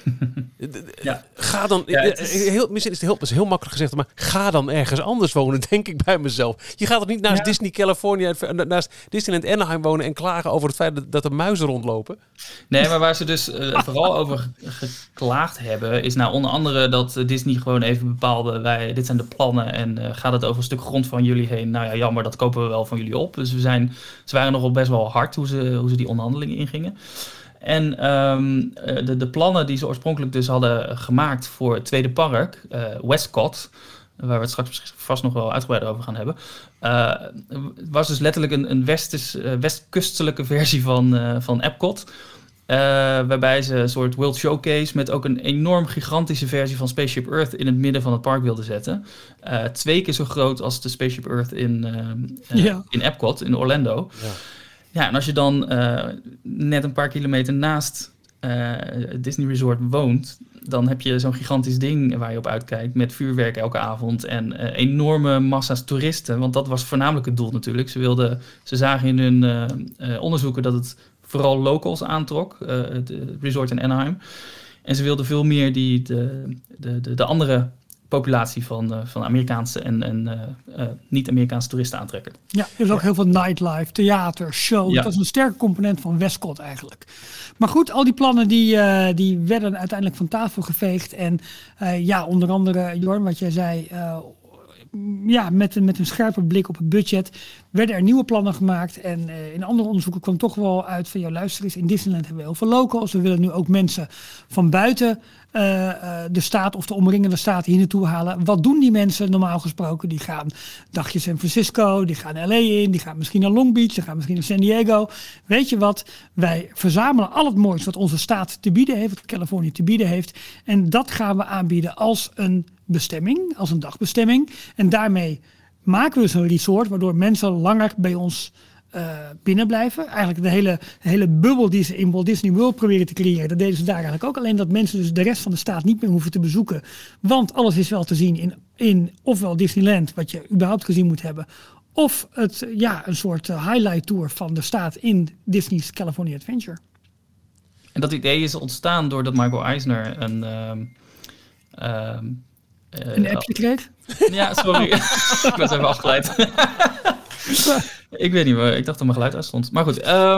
Ga dan, misschien is het heel makkelijk gezegd, maar ga dan ergens anders wonen, denk ik bij mezelf. Je gaat er niet naast Disney California, naast Disneyland Anaheim wonen en klagen over het feit dat er muizen rondlopen. Nee, maar waar ze dus vooral over geklaagd hebben, is nou onder andere dat Disney gewoon even bepaalde, dit zijn de plannen en gaat het over een stuk grond van jullie heen. Nou ja, jammer, dat kopen we wel van jullie op. Dus ze waren nogal best wel hard hoe ze die onderhandelingen ingingen. En de plannen die ze oorspronkelijk dus hadden gemaakt voor het tweede park, Westcott, waar we het straks vast nog wel uitgebreider over gaan hebben, was dus letterlijk een westkustelijke versie van Epcot. Waarbij ze een soort World Showcase met ook een enorm gigantische versie van Spaceship Earth in het midden van het park wilden zetten. 2 keer zo groot als de Spaceship Earth in Epcot, in Orlando. Ja. Ja, en als je dan net een paar kilometer naast het Disney Resort woont, dan heb je zo'n gigantisch ding waar je op uitkijkt met vuurwerk elke avond en enorme massa's toeristen. Want dat was voornamelijk het doel natuurlijk. Ze zagen in hun onderzoeken dat het vooral locals aantrok, het resort in Anaheim. En ze wilden veel meer de andere populatie van Amerikaanse en niet-Amerikaanse toeristen aantrekken. Ja, er is ook heel veel nightlife, theater, show. Ja. Dat is een sterke component van Westcott eigenlijk. Maar goed, al die plannen die werden uiteindelijk van tafel geveegd. En onder andere, Jorn, wat jij zei, met een scherpe blik op het budget werden er nieuwe plannen gemaakt. En in andere onderzoeken kwam toch wel uit van, luister eens, in Disneyland hebben we heel veel locals. We willen nu ook mensen van buiten de staat of de omringende staten hier naartoe halen. Wat doen die mensen normaal gesproken? Die gaan dagje San Francisco, die gaan LA in, die gaan misschien naar Long Beach, die gaan misschien naar San Diego. Weet je wat? Wij verzamelen al het moois wat onze staat te bieden heeft, wat Californië te bieden heeft. En dat gaan we aanbieden als een bestemming, als een dagbestemming. En daarmee maken we zo'n resort waardoor mensen langer bij ons binnen blijven. Eigenlijk de hele bubbel die ze in Walt Disney World proberen te creëren, dat deden ze daar eigenlijk ook. Alleen dat mensen dus de rest van de staat niet meer hoeven te bezoeken. Want alles is wel te zien in ofwel Disneyland, wat je überhaupt gezien moet hebben, of een soort highlight tour van de staat in Disney's California Adventure. En dat idee is ontstaan doordat Michael Eisner een appje kreeg? Ja, sorry. Ik was even afgeleid. Ik weet niet meer. Ik dacht dat mijn geluid uitstond. Maar goed.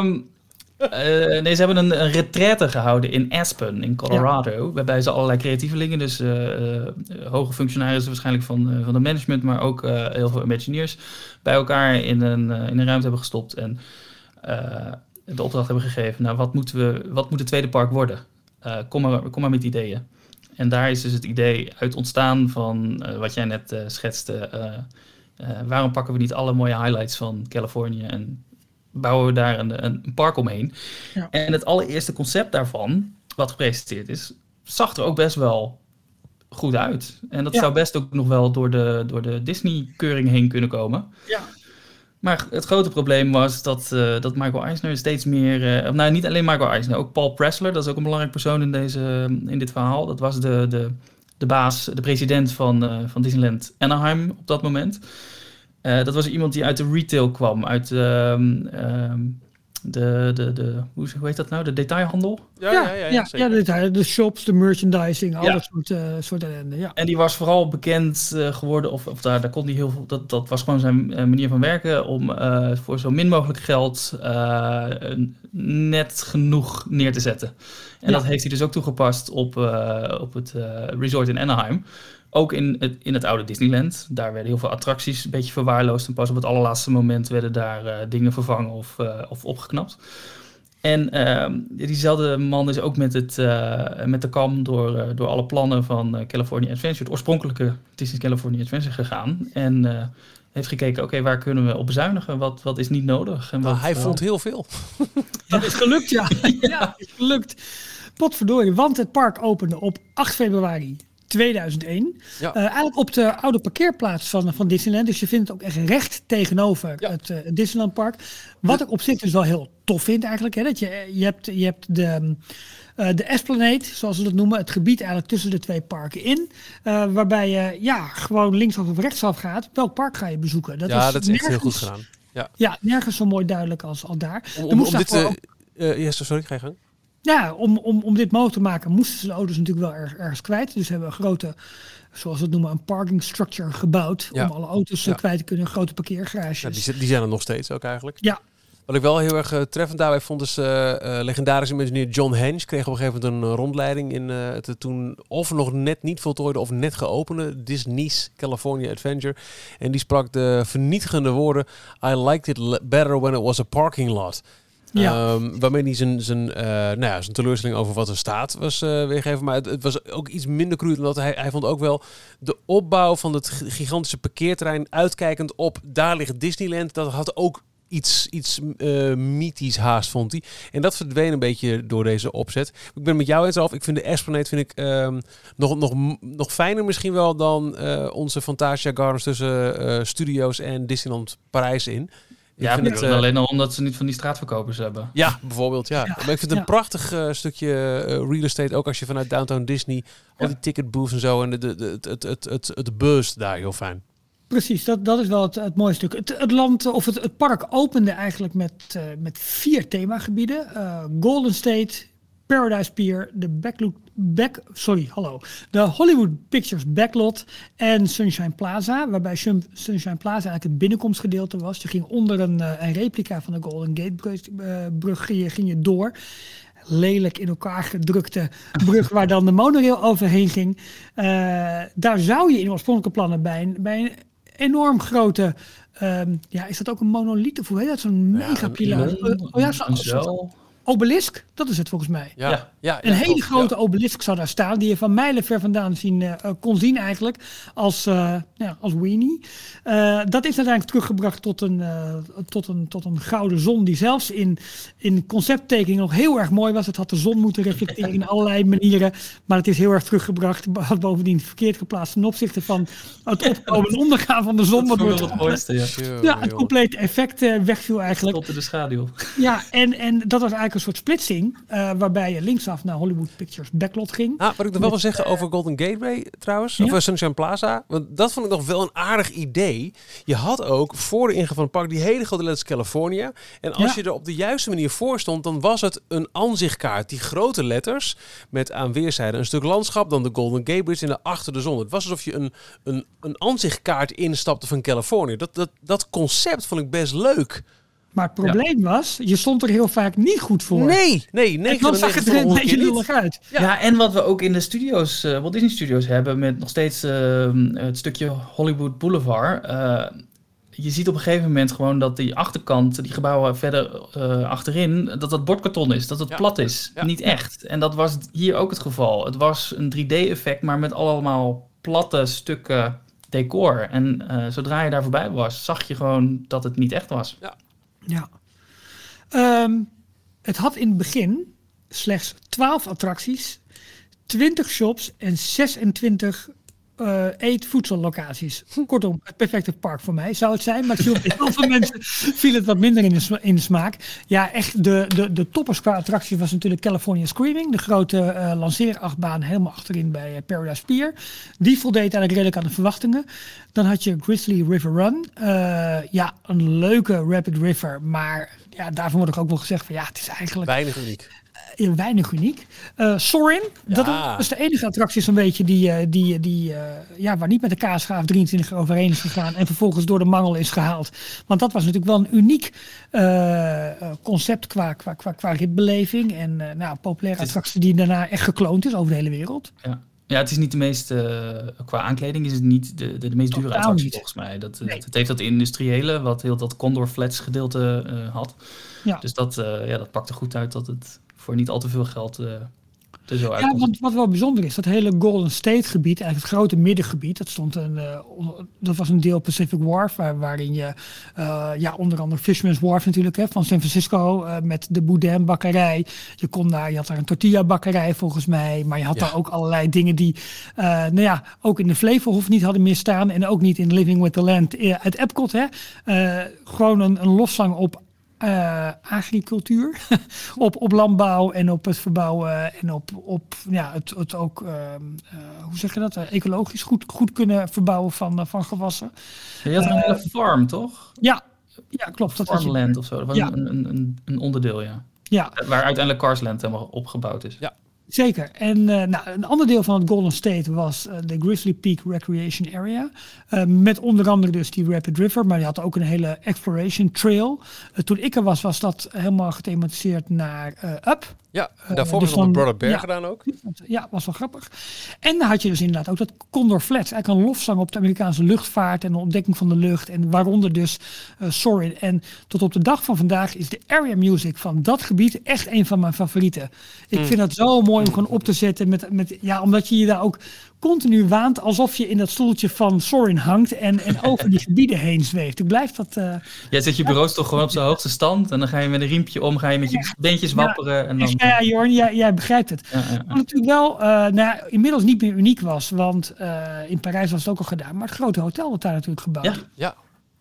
Ze hebben een retraite gehouden in Aspen, in Colorado. Waarbij ze allerlei creatievelingen, dus hoge functionarissen waarschijnlijk van de management, maar ook heel veel Imagineers, bij elkaar in een ruimte hebben gestopt. En de opdracht hebben gegeven, nou, wat moet het tweede park worden? Kom maar met ideeën. En daar is dus het idee uit ontstaan van wat jij net schetste. Waarom pakken we niet alle mooie highlights van Californië en bouwen we daar een park omheen? Ja. En het allereerste concept daarvan, wat gepresenteerd is, zag er ook best wel goed uit. En dat zou best ook nog wel door de Disney-keuring heen kunnen komen. Ja. Maar het grote probleem was dat Michael Eisner steeds meer... niet alleen Michael Eisner, ook Paul Pressler. Dat is ook een belangrijk persoon in dit verhaal. Dat was de baas, de president van Disneyland Anaheim op dat moment. Dat was iemand die uit de retail kwam. Uit hoe heet dat nou? De detailhandel? De shops, de merchandising, al dat soort ellende. Ja. En die was vooral bekend geworden, of daar kon hij heel veel. Dat was gewoon zijn manier van werken om voor zo min mogelijk geld net genoeg neer te zetten. En dat heeft hij dus ook toegepast op het resort in Anaheim. Ook in het oude Disneyland. Daar werden heel veel attracties een beetje verwaarloosd. En pas op het allerlaatste moment werden daar dingen vervangen of opgeknapt. En diezelfde man is ook met de kam door alle plannen van California Adventure, het oorspronkelijke Disney California Adventure, gegaan. En heeft gekeken, oké, waar kunnen we op bezuinigen? Wat is niet nodig? En hij vond heel veel. Dat is gelukt, ja. Ja, is gelukt. Potverdorie, want het park opende op 8 februari 2001. Ja. Eigenlijk op de oude parkeerplaats van Disneyland. Dus je vindt het ook echt recht tegenover het Disneyland Park. Wat ik op zich dus wel heel tof vind eigenlijk. Hè, dat je hebt de Esplanade, zoals ze dat noemen. Het gebied eigenlijk tussen de twee parken in. Waarbij je gewoon linksaf of rechtsaf gaat. Welk park ga je bezoeken? Dat is echt heel goed gedaan. Ja, nergens zo mooi duidelijk als al daar. Sorry, ga je gang. Ja, om dit mogelijk te maken moesten ze de auto's natuurlijk wel ergens kwijt. Dus hebben we een grote, zoals we het noemen, een parking structure gebouwd. Om alle auto's kwijt te kunnen, grote parkeergarages. Ja, die zijn er nog steeds ook eigenlijk. Ja. Wat ik wel heel erg treffend daarbij vond is legendarische engineer John Henge kreeg op een gegeven moment een rondleiding in het toen of nog net niet voltooide of net geopende Disney's California Adventure. En die sprak de vernietigende woorden: I liked it better when it was a parking lot. Ja. Waarmee hij zijn teleurstelling over wat er staat was weergegeven. Maar het was ook iets minder cru. Omdat hij vond ook wel de opbouw van het gigantische parkeerterrein uitkijkend op daar ligt Disneyland. Dat had ook iets mythisch haast, vond hij. En dat verdween een beetje door deze opzet. Ik ben met jou eens af. Ik vind de Esplanade nog fijner misschien wel dan onze Fantasia Gardens tussen Studios en Disneyland Parijs in. Ja, alleen al omdat ze niet van die straatverkopers hebben. Ja, bijvoorbeeld, ja. Maar ik vind het een prachtig stukje real estate, ook als je vanuit Downtown Disney, al die ticket booths en zo, en het buzz daar heel fijn. Precies, dat is wel het mooie stuk. Het land, of het park opende eigenlijk met 4 themagebieden. Golden State, Paradise Pier, de Hollywood Pictures Backlot en Sunshine Plaza, waarbij Sunshine Plaza eigenlijk het binnenkomstgedeelte was. Je ging onder een replica van de Golden Gate brug ging je door. Lelijk in elkaar gedrukte brug waar dan de monorail overheen ging. Daar zou je in oorspronkelijke plannen bij een enorm grote, is dat ook een monoliet of hoe heet dat? Zo'n megapilaar. Obelisk, dat is het volgens mij. Een hele grote obelisk zou daar staan, die je van mijlenver vandaan kon zien eigenlijk, als weenie. Dat is uiteindelijk teruggebracht tot een gouden zon, die zelfs in concepttekening nog heel erg mooi was. Het had de zon moeten reflecteren in allerlei manieren, maar het is heel erg teruggebracht, had bovendien verkeerd geplaatst ten opzichte van het opkomen en ondergaan van de zon. Dat is het mooiste, het complete effect wegviel eigenlijk. Tot in de schaduw. Ja, en dat was eigenlijk een soort splitsing, waarbij je linksaf naar Hollywood Pictures Backlot ging. Wat ik nog wel wil zeggen over Golden Gateway trouwens, of Sunshine Plaza, want dat vond ik nog wel een aardig idee. Je had ook voor de ingang van het park die hele grote letters California. En als je er op de juiste manier voor stond, dan was het een aanzichtkaart. Die grote letters met aan weerszijden een stuk landschap, dan de Golden Gate Bridge en achter de zon. Het was alsof je een aanzichtkaart instapte van Californië. Dat concept vond ik best leuk. Maar het probleem was, je stond er heel vaak niet goed voor. Nee. En dan zag het er een beetje lullig uit. Ja, en wat we ook in de studios, Walt Disney Studios hebben, met nog steeds het stukje Hollywood Boulevard. Je ziet op een gegeven moment gewoon dat die achterkant, die gebouwen verder achterin, dat bordkarton is, dat het plat is. Niet echt. En dat was hier ook het geval. Het was een 3D-effect, maar met allemaal platte stukken decor. En zodra je daar voorbij was, zag je gewoon dat het niet echt was. Ja. Het had in het begin slechts 12 attracties, 20 shops en 26 voedsellocaties. Kortom, het perfecte park voor mij zou het zijn. Maar ik viel bij heel veel mensen viel het wat minder in de smaak. Ja, echt de toppers qua attractie was natuurlijk California Screaming. De grote lanceerachtbaan helemaal achterin bij Paradise Pier. Die voldeed eigenlijk redelijk aan de verwachtingen. Dan had je Grizzly River Run. Een leuke Rapid River. Maar daarvan wordt ook wel gezegd van het is eigenlijk weinig uniek. weinig uniek. Soarin', dat is de enige attractie zo'n beetje die waar niet met de kaasschaaf 23 overheen is gegaan en vervolgens door de mangel is gehaald. Want dat was natuurlijk wel een uniek concept qua ritbeleving en populaire attractie die daarna echt gekloond is over de hele wereld. Ja, het is niet de meest, qua aankleding is het niet de meest dure attractie volgens mij. Het heeft dat industriële, wat heel dat Condor Flats gedeelte had. Ja. Dus dat pakte goed uit dat het voor niet al te veel geld er zo uitkomt. Ja, want wat wel bijzonder is, dat hele Golden State gebied, eigenlijk het grote middengebied, dat was een deel Pacific Wharf, waarin je onder andere Fisherman's Wharf natuurlijk, van San Francisco, met de Boudin bakkerij. Je had daar een tortilla bakkerij volgens mij, maar je had daar ook allerlei dingen die ook in de Flevohof niet hadden meer staan en ook niet in Living with the Land uit Epcot. Gewoon een lofzang op agricultuur, op landbouw en op het verbouwen en op het ook, hoe zeg je dat, ecologisch goed kunnen verbouwen van gewassen. Je had een hele farm, toch? Ja, klopt. Farmland of zo, dat was een onderdeel, ja. Waar uiteindelijk Carsland helemaal opgebouwd is. Ja. Zeker. En een ander deel van het Golden State was de Grizzly Peak Recreation Area. Met onder andere dus die Rapid River, maar die had ook een hele exploration trail. Toen ik er was dat helemaal gethematiseerd naar Up. Ja, daarvoor was het Brother Bear gedaan ook. Ja, was wel grappig. En dan had je dus inderdaad ook dat Condor Flats. Eigenlijk een lofzang op de Amerikaanse luchtvaart en de ontdekking van de lucht. En waaronder dus Soarin'. En tot op de dag van vandaag is de area music van dat gebied echt een van mijn favorieten. Ik vind dat zo mooi om gewoon op te zetten. Omdat je daar ook continu waant alsof je in dat stoeltje van Soarin' hangt en over die gebieden heen zweeft. Ik blijf dat... Jij zet je bureau toch gewoon op zijn hoogste stand en dan ga je met een riempje om, ga je met je beentjes wapperen. En dan... Ja, Jorn, jij begrijpt het. Wat natuurlijk wel inmiddels niet meer uniek was, want in Parijs was het ook al gedaan, maar het grote hotel wordt daar natuurlijk gebouwd. Ja.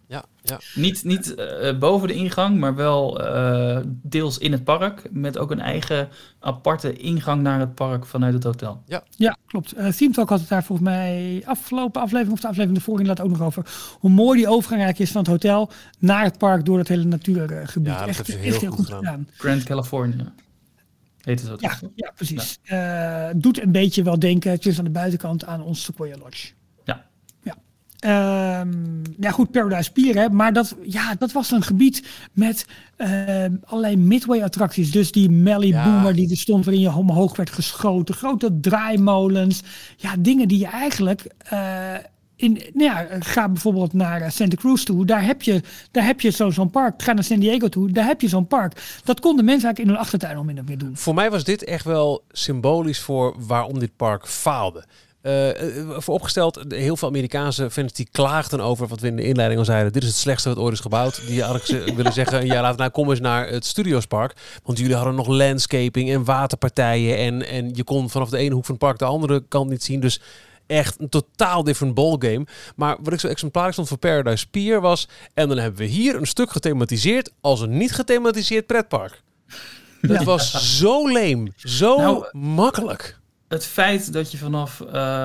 Niet boven de ingang, maar wel deels in het park. Met ook een eigen aparte ingang naar het park vanuit het hotel. Ja, klopt. Theme Talk had het daar volgens mij afgelopen aflevering of de aflevering ervoor inderdaad ook nog over. Hoe mooi die overgang eigenlijk is van het hotel naar het park door het hele natuurgebied. Ja, echt heel goed gedaan. Grand California. Heet het hotel? Ja, precies. Ja. Doet een beetje wel denken, het is aan de buitenkant, aan ons Sequoia Lodge. Goed, Paradise Pier, hè, maar dat was een gebied met allerlei midway-attracties. Dus die Malibu die er stond, waarin je omhoog werd geschoten. Grote draaimolens. Ja, dingen die je eigenlijk... ga bijvoorbeeld naar Santa Cruz toe. Daar heb je zo'n park. Ga naar San Diego toe. Daar heb je zo'n park. Dat konden mensen eigenlijk in hun achtertuin al min of meer doen. Voor mij was dit echt wel symbolisch voor waarom dit park faalde. Vooropgesteld, heel veel Amerikaanse fans die klaagden over wat we in de inleiding al zeiden. Dit is het slechtste wat ooit is gebouwd. Die had ik willen zeggen, een jaar later, kom eens naar het Studiospark. Want jullie hadden nog landscaping en waterpartijen. En je kon vanaf de ene hoek van het park de andere kant niet zien. Dus echt een totaal different ballgame. Maar wat ik zo exemplarisch vond voor Paradise Pier was... En dan hebben we hier een stuk gethematiseerd als een niet gethematiseerd pretpark. Dat was zo leem. Zo makkelijk. Het feit dat je vanaf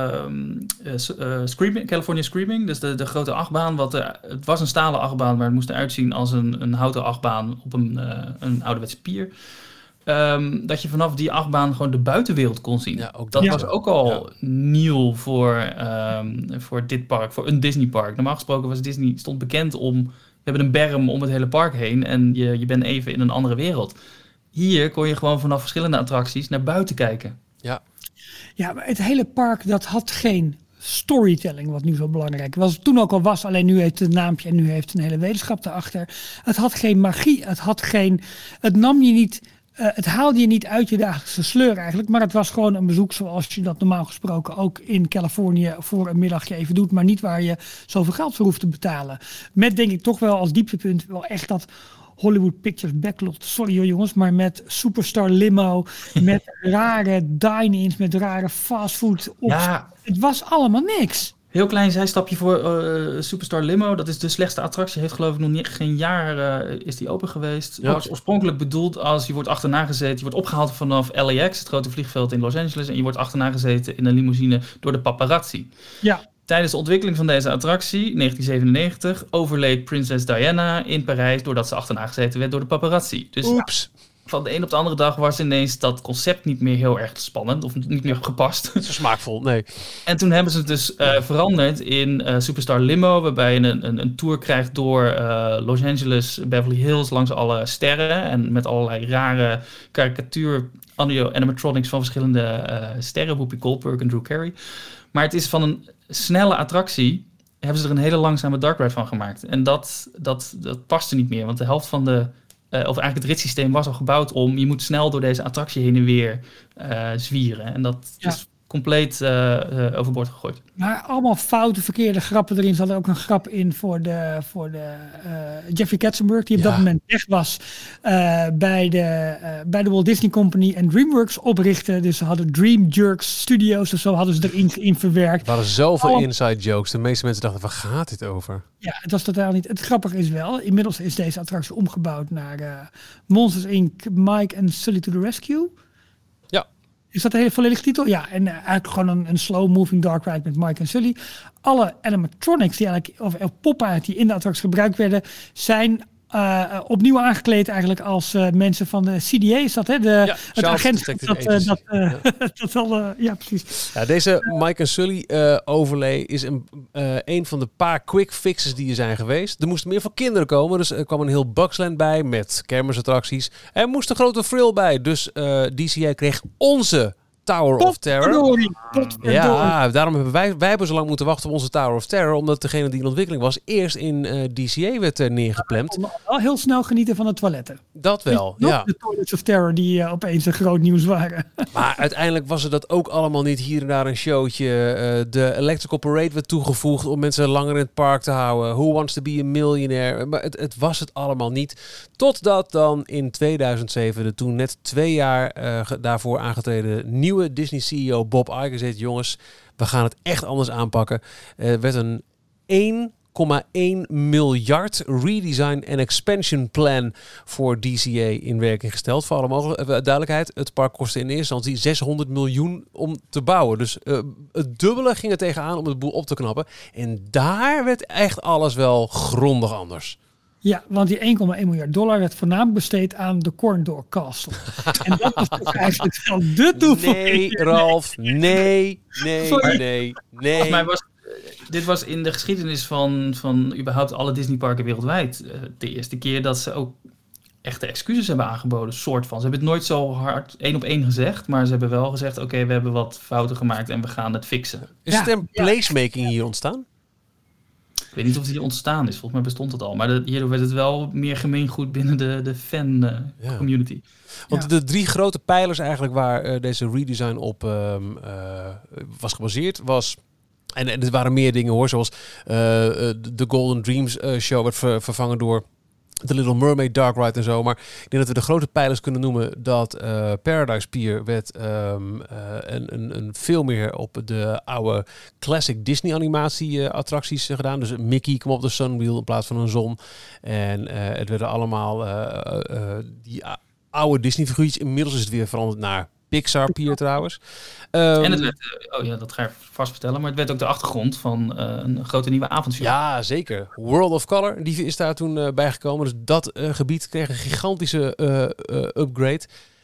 California Screaming, dus de grote achtbaan, het was een stalen achtbaan, maar het moest eruit zien als een houten achtbaan op een ouderwetse pier. Dat je vanaf die achtbaan gewoon de buitenwereld kon zien. Ja, dat was ook al nieuw voor dit park, voor een Disneypark. Normaal gesproken was Disney stond bekend om, we hebben een berm om het hele park heen en je bent even in een andere wereld. Hier kon je gewoon vanaf verschillende attracties naar buiten kijken. Ja, maar het hele park dat had geen storytelling, wat nu zo belangrijk was. Het toen ook al was, alleen nu heeft het een naampje en nu heeft het een hele wetenschap erachter. Het had geen magie, het nam je niet, het haalde je niet uit je dagelijkse sleur eigenlijk, maar het was gewoon een bezoek zoals je dat normaal gesproken ook in Californië voor een middagje even doet, maar niet waar je zoveel geld voor hoeft te betalen. Met denk ik toch wel als dieptepunt wel echt dat Hollywood Pictures backlot, sorry hoor jongens, maar met Superstar Limo, met rare dine-ins, met rare fastfood. Het was allemaal niks. Heel klein zijstapje voor Superstar Limo. Dat is de slechtste attractie. Heeft geloof ik nog geen jaar is die open geweest. Ja. Was oorspronkelijk bedoeld als je wordt achterna gezeten. Je wordt opgehaald vanaf LAX, het grote vliegveld in Los Angeles. En je wordt achterna gezeten in een limousine door de paparazzi. Ja. Tijdens de ontwikkeling van deze attractie, 1997, overleed prinses Diana in Parijs doordat ze achterna gezeten werd door de paparazzi. Dus oeps. van de een op de andere dag was ineens dat concept niet meer heel erg spannend of niet meer gepast. Zo smaakvol, nee. En toen hebben ze het dus veranderd in Superstar Limo, waarbij je een tour krijgt door Los Angeles, Beverly Hills, langs alle sterren en met allerlei rare karikatuur animatronics van verschillende sterren, Whoopi Goldberg en Drew Carey. Maar het is van een snelle attractie, hebben ze er een hele langzame dark ride van gemaakt. En dat paste niet meer, want de helft van of eigenlijk het ritssysteem was al gebouwd om, je moet snel door deze attractie heen en weer zwieren. En dat is compleet overboord gegooid. Maar allemaal foute, verkeerde grappen erin. Ze hadden ook een grap in voor de Jeffrey Katzenberg, die op dat moment weg was bij de Walt Disney Company en DreamWorks oprichten. Dus ze hadden Dream Jerks Studios, dus zo hadden ze erin verwerkt. Er waren zoveel inside jokes. De meeste mensen dachten, waar gaat dit over? Ja, het was totaal niet. Het grappige is wel, inmiddels is deze attractie omgebouwd naar Monsters Inc. Mike and Sully to the Rescue. Is dat de hele volledige titel? Ja, en eigenlijk gewoon een slow-moving dark ride met Mike en Sully. Alle animatronics die eigenlijk, of poppen die in de attractie gebruikt werden, zijn opnieuw aangekleed eigenlijk als mensen van de CDA. Is dat, hè? Het agentschap ja, precies. Ja, deze Mike en Sully overlay is een van de paar quick fixes die er zijn geweest. Er moesten meer voor kinderen komen, dus er kwam een heel Bugsland bij met kermisattracties. Er moest een grote frill bij, dus DCA kreeg onze Tower of Terror. Ja, daarom hebben wij hebben zo lang moeten wachten op onze Tower of Terror, omdat degene die in ontwikkeling was eerst in DCA werd neergeplemd. Al heel snel genieten van de toiletten. Dat wel, ja. De Toilets of Terror die opeens een groot nieuws waren. Maar uiteindelijk was er dat ook allemaal niet, hier en daar een showtje. De Electrical Parade werd toegevoegd om mensen langer in het park te houden. Who Wants to be a Millionaire? Maar het was het allemaal niet. Totdat dan in 2007, de toen net 2 jaar daarvoor aangetreden nieuwe Disney-CEO Bob Iger zei, jongens, we gaan het echt anders aanpakken. Er werd een 1,1 miljard redesign en expansion plan voor DCA in werking gesteld. Voor alle mogelijke duidelijkheid, het park kostte in eerste instantie 600 miljoen om te bouwen. Dus het dubbele ging er tegenaan om het boel op te knappen. En daar werd echt alles wel grondig anders. Ja, want die 1,1 miljard dollar werd voornamelijk besteed aan de Corndor Castle. En dat was toch eigenlijk wel de toevoeging. Nee, Ralf. Nee. Volgens mij dit was in de geschiedenis van überhaupt alle Disneyparken wereldwijd de eerste keer dat ze ook echte excuses hebben aangeboden, soort van. Ze hebben het nooit zo hard 1 op 1 gezegd, maar ze hebben wel gezegd, oké, we hebben wat fouten gemaakt en we gaan het fixen. Is er een placemaking hier ontstaan? Ik weet niet of het hier ontstaan is. Volgens mij bestond het al. Maar hierdoor werd het wel meer gemeengoed binnen de fan community. Want de 3 grote pijlers eigenlijk waar deze redesign op was gebaseerd was... En er waren meer dingen hoor, zoals de Golden Dreams show werd vervangen door The Little Mermaid Dark Ride en zo. Maar ik denk dat we de grote pijlers kunnen noemen dat Paradise Pier werd een veel meer op de oude classic Disney animatie attracties gedaan. Dus Mickey kwam op de Sunwheel in plaats van een zon. En het werden allemaal die oude Disney figuurtjes. Inmiddels is het weer veranderd naar Pixar Pier trouwens. En het werd, dat ga ik vast vertellen, maar het werd ook de achtergrond van een grote nieuwe avondshow. Ja, zeker. World of Color, die is daar toen bijgekomen. Dus dat gebied kreeg een gigantische upgrade.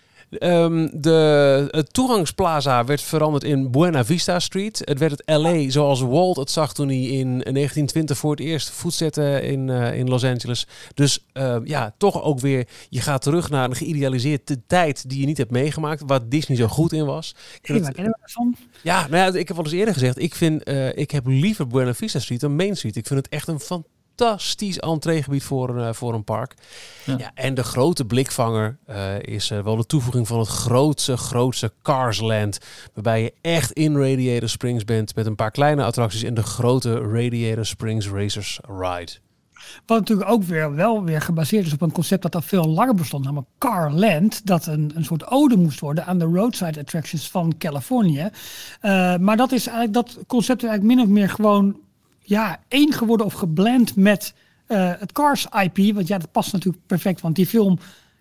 De toegangsplaza werd veranderd in Buena Vista Street. Het werd het LA zoals Walt het zag toen hij in 1920 voor het eerst voet zette in Los Angeles. Dus toch ook weer, je gaat terug naar een geïdealiseerde tijd die je niet hebt meegemaakt, waar Disney zo goed in was. Ja, ik heb al eens eerder gezegd, ik heb liever Buena Vista Street dan Main Street. Ik vind het echt een fantastisch entreegebied voor een park. Ja, en de grote blikvanger is wel de toevoeging van het grootste Carsland. Waarbij je echt in Radiator Springs bent met een paar kleine attracties en de grote Radiator Springs Racers Ride. Wat natuurlijk ook wel weer gebaseerd is op een concept dat al veel langer bestond, namelijk Carland. Dat een soort ode moest worden aan de roadside attractions van Californië. Maar dat concept is eigenlijk min of meer gewoon één geworden of geblend met het Cars IP. Want dat past natuurlijk perfect, want die film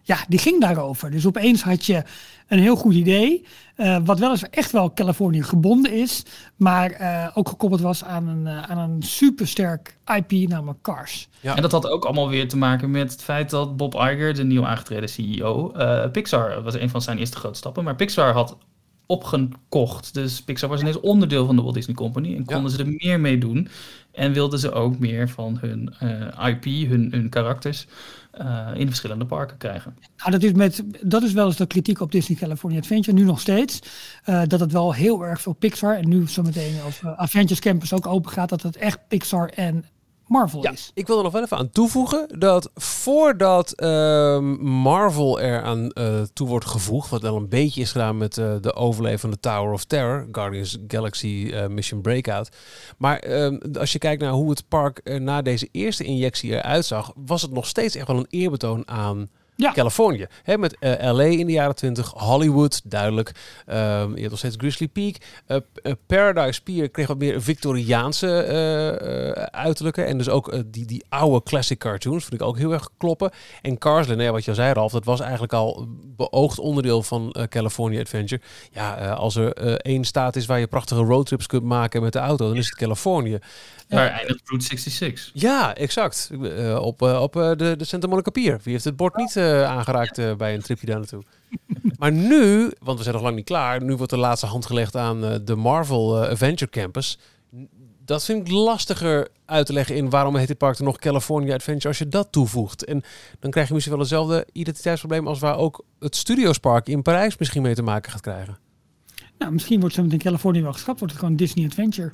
die ging daarover. Dus opeens had je een heel goed idee. Wat weliswaar echt wel Californië gebonden is. Maar ook gekoppeld was aan een supersterk IP, namelijk Cars. Ja. En dat had ook allemaal weer te maken met het feit dat Bob Iger, de nieuw aangetreden CEO... Pixar was een van zijn eerste grote stappen. Maar Pixar had opgekocht. Dus Pixar was ineens onderdeel van de Walt Disney Company. En konden ze er meer mee doen. En wilden ze ook meer van hun IP, hun karakters... in de verschillende parken krijgen. Nou, dat is wel eens de kritiek op Disney California Adventure, nu nog steeds. Dat het wel heel erg veel Pixar, en nu zometeen als Avengers Campus ook open gaat, dat het echt Pixar en Marvel is. Ik wil er nog wel even aan toevoegen dat voordat Marvel er aan toe wordt gevoegd, wat wel een beetje is gedaan met de overlevende Tower of Terror, Guardians Galaxy Mission Breakout. Maar als je kijkt naar hoe het park na deze eerste injectie eruit zag, was het nog steeds echt wel een eerbetoon aan Californië. Hè, met LA in de jaren 20, Hollywood, duidelijk. Je hebt nog steeds Grizzly Peak. Paradise Pier kreeg wat meer Victoriaanse uiterlijke. En dus ook die oude classic cartoons vind ik ook heel erg kloppen. En Cars Land, wat je al zei, Ralf, dat was eigenlijk al beoogd onderdeel van California Adventure. Ja, als er één staat is waar je prachtige roadtrips kunt maken met de auto, dan is het Californië. Waar eindigt Route 66? Ja, exact. Op de Santa Monica Pier. Wie heeft het bord niet aangeraakt bij een tripje daar naartoe? Maar nu, want we zijn nog lang niet klaar, nu wordt de laatste hand gelegd aan de Marvel Adventure Campus. Dat vind ik lastiger uit te leggen in waarom heet dit park er nog California Adventure als je dat toevoegt. En dan krijg je misschien wel hetzelfde identiteitsprobleem als waar ook het Studiospark in Parijs misschien mee te maken gaat krijgen. Nou, misschien wordt zo meteen Californië wel geschrapt, wordt het gewoon Disney Adventure.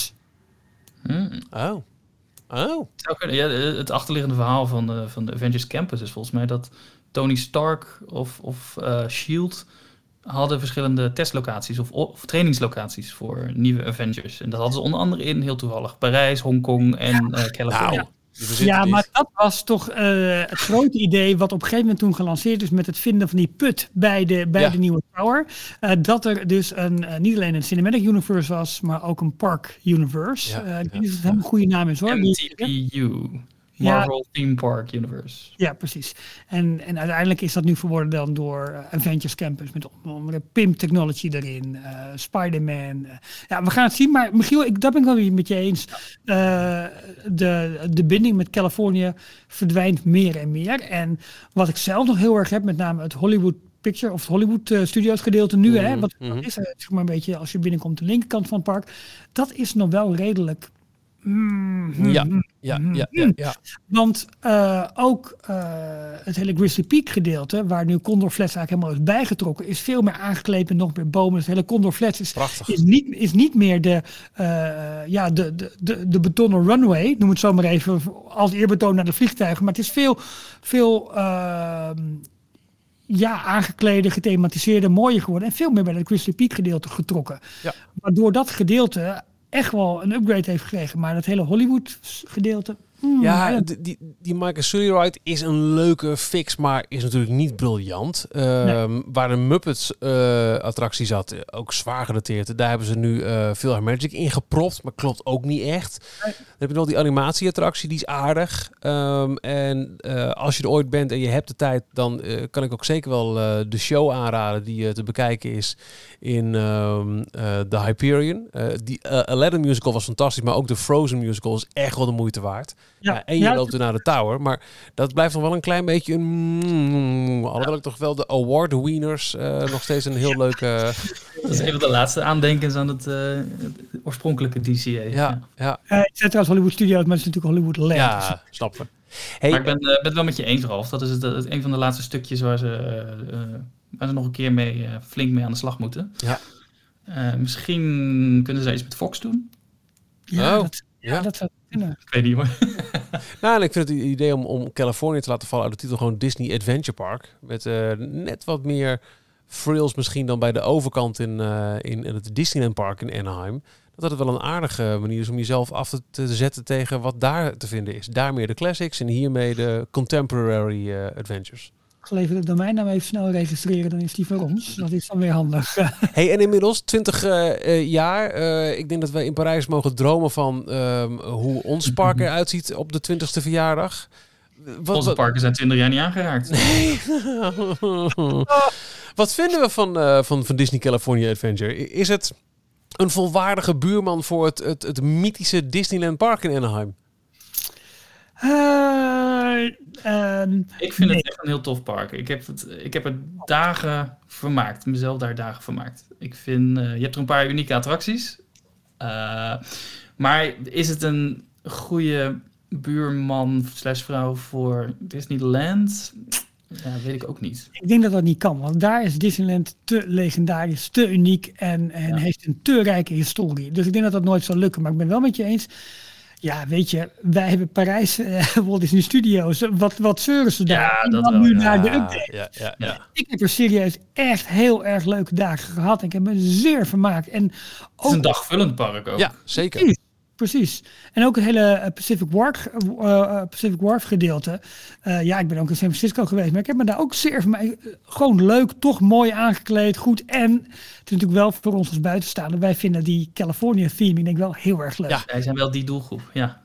Oh. Ja, het achterliggende verhaal van de Avengers Campus is volgens mij dat Tony Stark of S.H.I.E.L.D. hadden verschillende testlocaties of trainingslocaties voor nieuwe Avengers. En dat hadden ze onder andere in, heel toevallig, Parijs, Hongkong en Californië. Nou. Ja, maar dat was toch het grote idee wat op een gegeven moment toen gelanceerd is met het vinden van die put bij de nieuwe tower. Dat er dus niet alleen een cinematic universe was, maar ook een park universe. Ik weet niet of het helemaal een goede naam is hoor. MTPU. Marvel Theme Park Universe. Ja, precies. En uiteindelijk is dat nu verworden dan door Avengers Campus met onder andere PIM Technology erin, Spider-Man. Ja, we gaan het zien. Maar Michiel, dat ben ik wel weer met je eens. De binding met Californië verdwijnt meer en meer. En wat ik zelf nog heel erg heb, met name het Hollywood Picture of het Hollywood Studios gedeelte nu, hè, wat is zeg maar een beetje als je binnenkomt de linkerkant van het park, dat is nog wel redelijk. Ja. Want ook het hele Grizzly Peak gedeelte, waar nu Condor Flats eigenlijk helemaal is bijgetrokken, is veel meer aangekleed met nog meer bomen. Dus het hele Condor Flats is niet meer de betonnen runway, noem het zo maar even, als eerbetoon naar de vliegtuigen. Maar het is veel aangeklede, gethematiseerde, mooier geworden en veel meer bij het Grizzly Peak gedeelte getrokken. Ja. Waardoor dat gedeelte echt wel een upgrade heeft gekregen. Maar dat hele Hollywood gedeelte. Die Michael Sully ride is een leuke fix, maar is natuurlijk niet briljant. Waar de Muppets attractie zat, ook zwaar gedateerd. Daar hebben ze nu veel Magic in gepropt, maar klopt ook niet echt. Dan heb je nog die animatieattractie, die is aardig. En als je er ooit bent en je hebt de tijd, dan kan ik ook zeker wel de show aanraden die te bekijken is in de Hyperion. Die Aladdin musical was fantastisch, maar ook de Frozen musical is echt wel de moeite waard. En je loopt er naar de tower, maar dat blijft nog wel een klein beetje alhoewel ik toch wel de award winners nog steeds een heel leuke. Dat is een van de laatste aandenkens aan het oorspronkelijke DCA. Het zijn trouwens Hollywood Studios, maar het is natuurlijk Hollywood Land. Ja, snap je. Hey, maar ik ben het wel met je eens, Ralf. Dat is een van de laatste stukjes waar ze nog een keer flink mee aan de slag moeten. Ja. Misschien kunnen ze iets met Fox doen. Dat zou kunnen. Ik weet niet hoor. En ik vind het idee om Californië te laten vallen uit de titel gewoon Disney Adventure Park. Met net wat meer frills misschien dan bij de overkant in het Disneyland Park in Anaheim. Dat het wel een aardige manier is om jezelf af te zetten tegen wat daar te vinden is. Daar meer de classics en hiermee de contemporary adventures. Even de domeinnaam even snel registreren, dan is die voor ons. Dat is dan weer handig. Hey, en inmiddels 20 jaar. Ik denk dat we in Parijs mogen dromen van hoe ons park eruit ziet op de 20e verjaardag. Onze parken zijn 20 jaar niet aangeraakt. Nee. Wat vinden we van Disney California Adventure? Is het een volwaardige buurman voor het mythische Disneyland Park in Anaheim? Ik vind het echt een heel tof park. Ik heb het dagen vermaakt. Mezelf daar dagen vermaakt. Ik vind, je hebt er een paar unieke attracties. Maar is het een goede buurman / vrouw voor Disneyland? Ja, weet ik ook niet. Ik denk dat dat niet kan, want daar is Disneyland te legendarisch, te uniek en heeft een te rijke historie. Dus ik denk dat dat nooit zal lukken. Maar ik ben wel met je eens. Ja, weet je, wij hebben Parijs, Walt Disney Studios. Wat zeuren ze daar? Ja, en dat dan wel, nu ja. naar de update. Ja. Ik heb er serieus echt heel erg leuke dagen gehad. En ik heb me zeer vermaakt. En Het is een dagvullend park ook. Ja, zeker. Precies. En ook het hele Pacific Wharf gedeelte. Ik ben ook in San Francisco geweest. Maar ik heb me daar ook zeer van mij gewoon leuk, toch mooi aangekleed. Goed. En het is natuurlijk wel voor ons als buitenstaander. Wij vinden die California theming denk ik wel heel erg leuk. Ja. Wij zijn wel die doelgroep.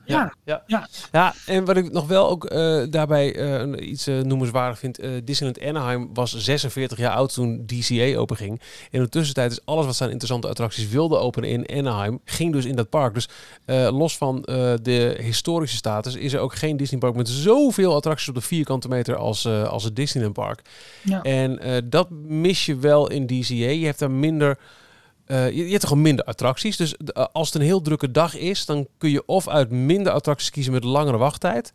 Ja, en wat ik nog wel ook daarbij iets noemenswaardig vind. Disneyland Anaheim was 46 jaar oud toen DCA openging. En in de tussentijd is alles wat zijn interessante attracties wilde openen in Anaheim, ging dus in dat park. Dus los van de historische status is er ook geen Disneypark met zoveel attracties op de vierkante meter als het Disneyland Park. Ja. En dat mis je wel in DCA. Je hebt daar minder... je hebt er gewoon minder attracties. Dus als het een heel drukke dag is, dan kun je of uit minder attracties kiezen met langere wachttijd.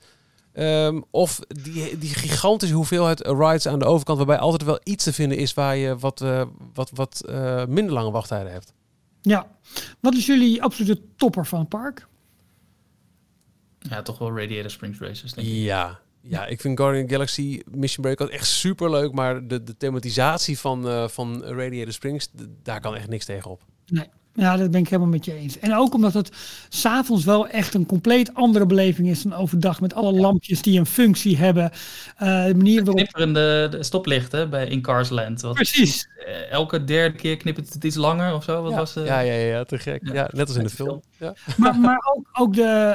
Of die gigantische hoeveelheid rides aan de overkant, waarbij altijd wel iets te vinden is waar je wat minder lange wachttijden hebt. Ja. Wat is jullie absolute topper van het park? Ja, toch wel Radiator Springs Races, denk ik. Ja, ik vind Guardian of the Galaxy Mission Breakout echt super leuk, maar de thematisatie van Radiator Springs, daar kan echt niks tegenop. Nee. Ja, dat ben ik helemaal met je eens. En ook omdat het 's avonds wel echt een compleet andere beleving is dan overdag. Met alle lampjes die een functie hebben. De manier waarop... Knipperende stoplichten in Cars Land. Precies. Elke derde keer knippert het iets langer of zo. Ja, te gek. Ja, net als in de film. Ja. Maar ook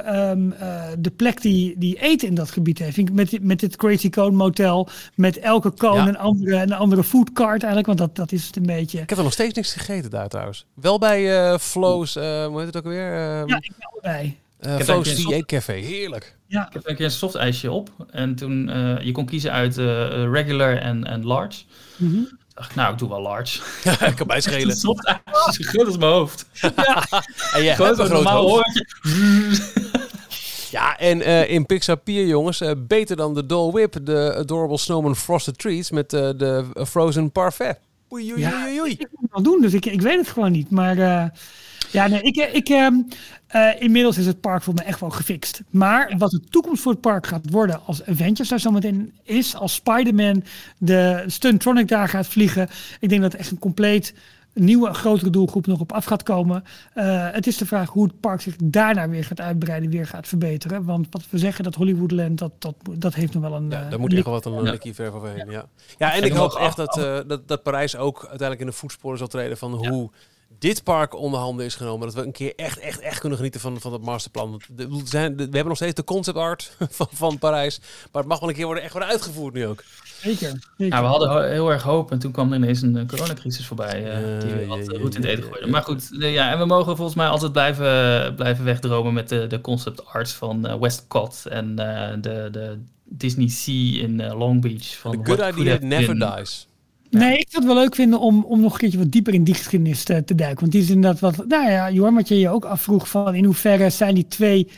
de plek die eten in dat gebied heeft. Vind ik met dit Crazy Cone Motel. Met elke cone een andere foodcart eigenlijk. Want dat is het een beetje. Ik heb er nog steeds niks gegeten daar trouwens. Wel bij Flo's, hoe heet het ook alweer? Ik ben erbij. Flo's VA Café, heerlijk. Ja. Ik heb een keer een soft ijsje op. En toen, je kon kiezen uit regular en large. Mm-hmm. Dacht ik, ik doe wel large. Ik kan bijschelen. Een soft ijsje is zo groot als mijn hoofd. En jij hebt een groot hoofd. Ja, en in Pixar Pier, jongens, beter dan de Dole Whip, de Adorable Snowman Frosted Treats met de Frozen Parfait. Oei. Ik moet het wel doen, dus ik weet het gewoon niet. Maar inmiddels is het park voor me echt wel gefixt. Maar wat de toekomst voor het park gaat worden als Avengers daar zometeen is, als Spider-Man de Stuntronic daar gaat vliegen. Ik denk dat echt een compleet nieuwe, grotere doelgroep nog op af gaat komen. Het is de vraag hoe het park zich daarna weer gaat uitbreiden, weer gaat verbeteren. Want wat we zeggen, dat Hollywoodland, dat heeft nog wel een... daar moet echt wat een likkie ver overheen. Ja, en ik hoop echt dat Parijs ook uiteindelijk in de voetsporen zal treden van hoe dit park onder handen is genomen. Dat we een keer echt kunnen genieten van dat masterplan. Want we hebben nog steeds de concept art van Parijs. Maar het mag wel een keer echt worden uitgevoerd nu ook. Zeker. Nou, we hadden heel erg hoop en toen kwam er ineens een coronacrisis voorbij die wat roet in het eten gooide. Maar goed, en we mogen volgens mij altijd blijven wegdromen met de concept arts van Westcott en de Disney Sea in Long Beach. Van The good idea never dies. Nee, ik zou het wel leuk vinden om nog een keertje wat dieper in die geschiedenis te duiken. Want die is inderdaad wat... Nou ja, Jorn, wat je je ook afvroeg van in hoeverre zijn die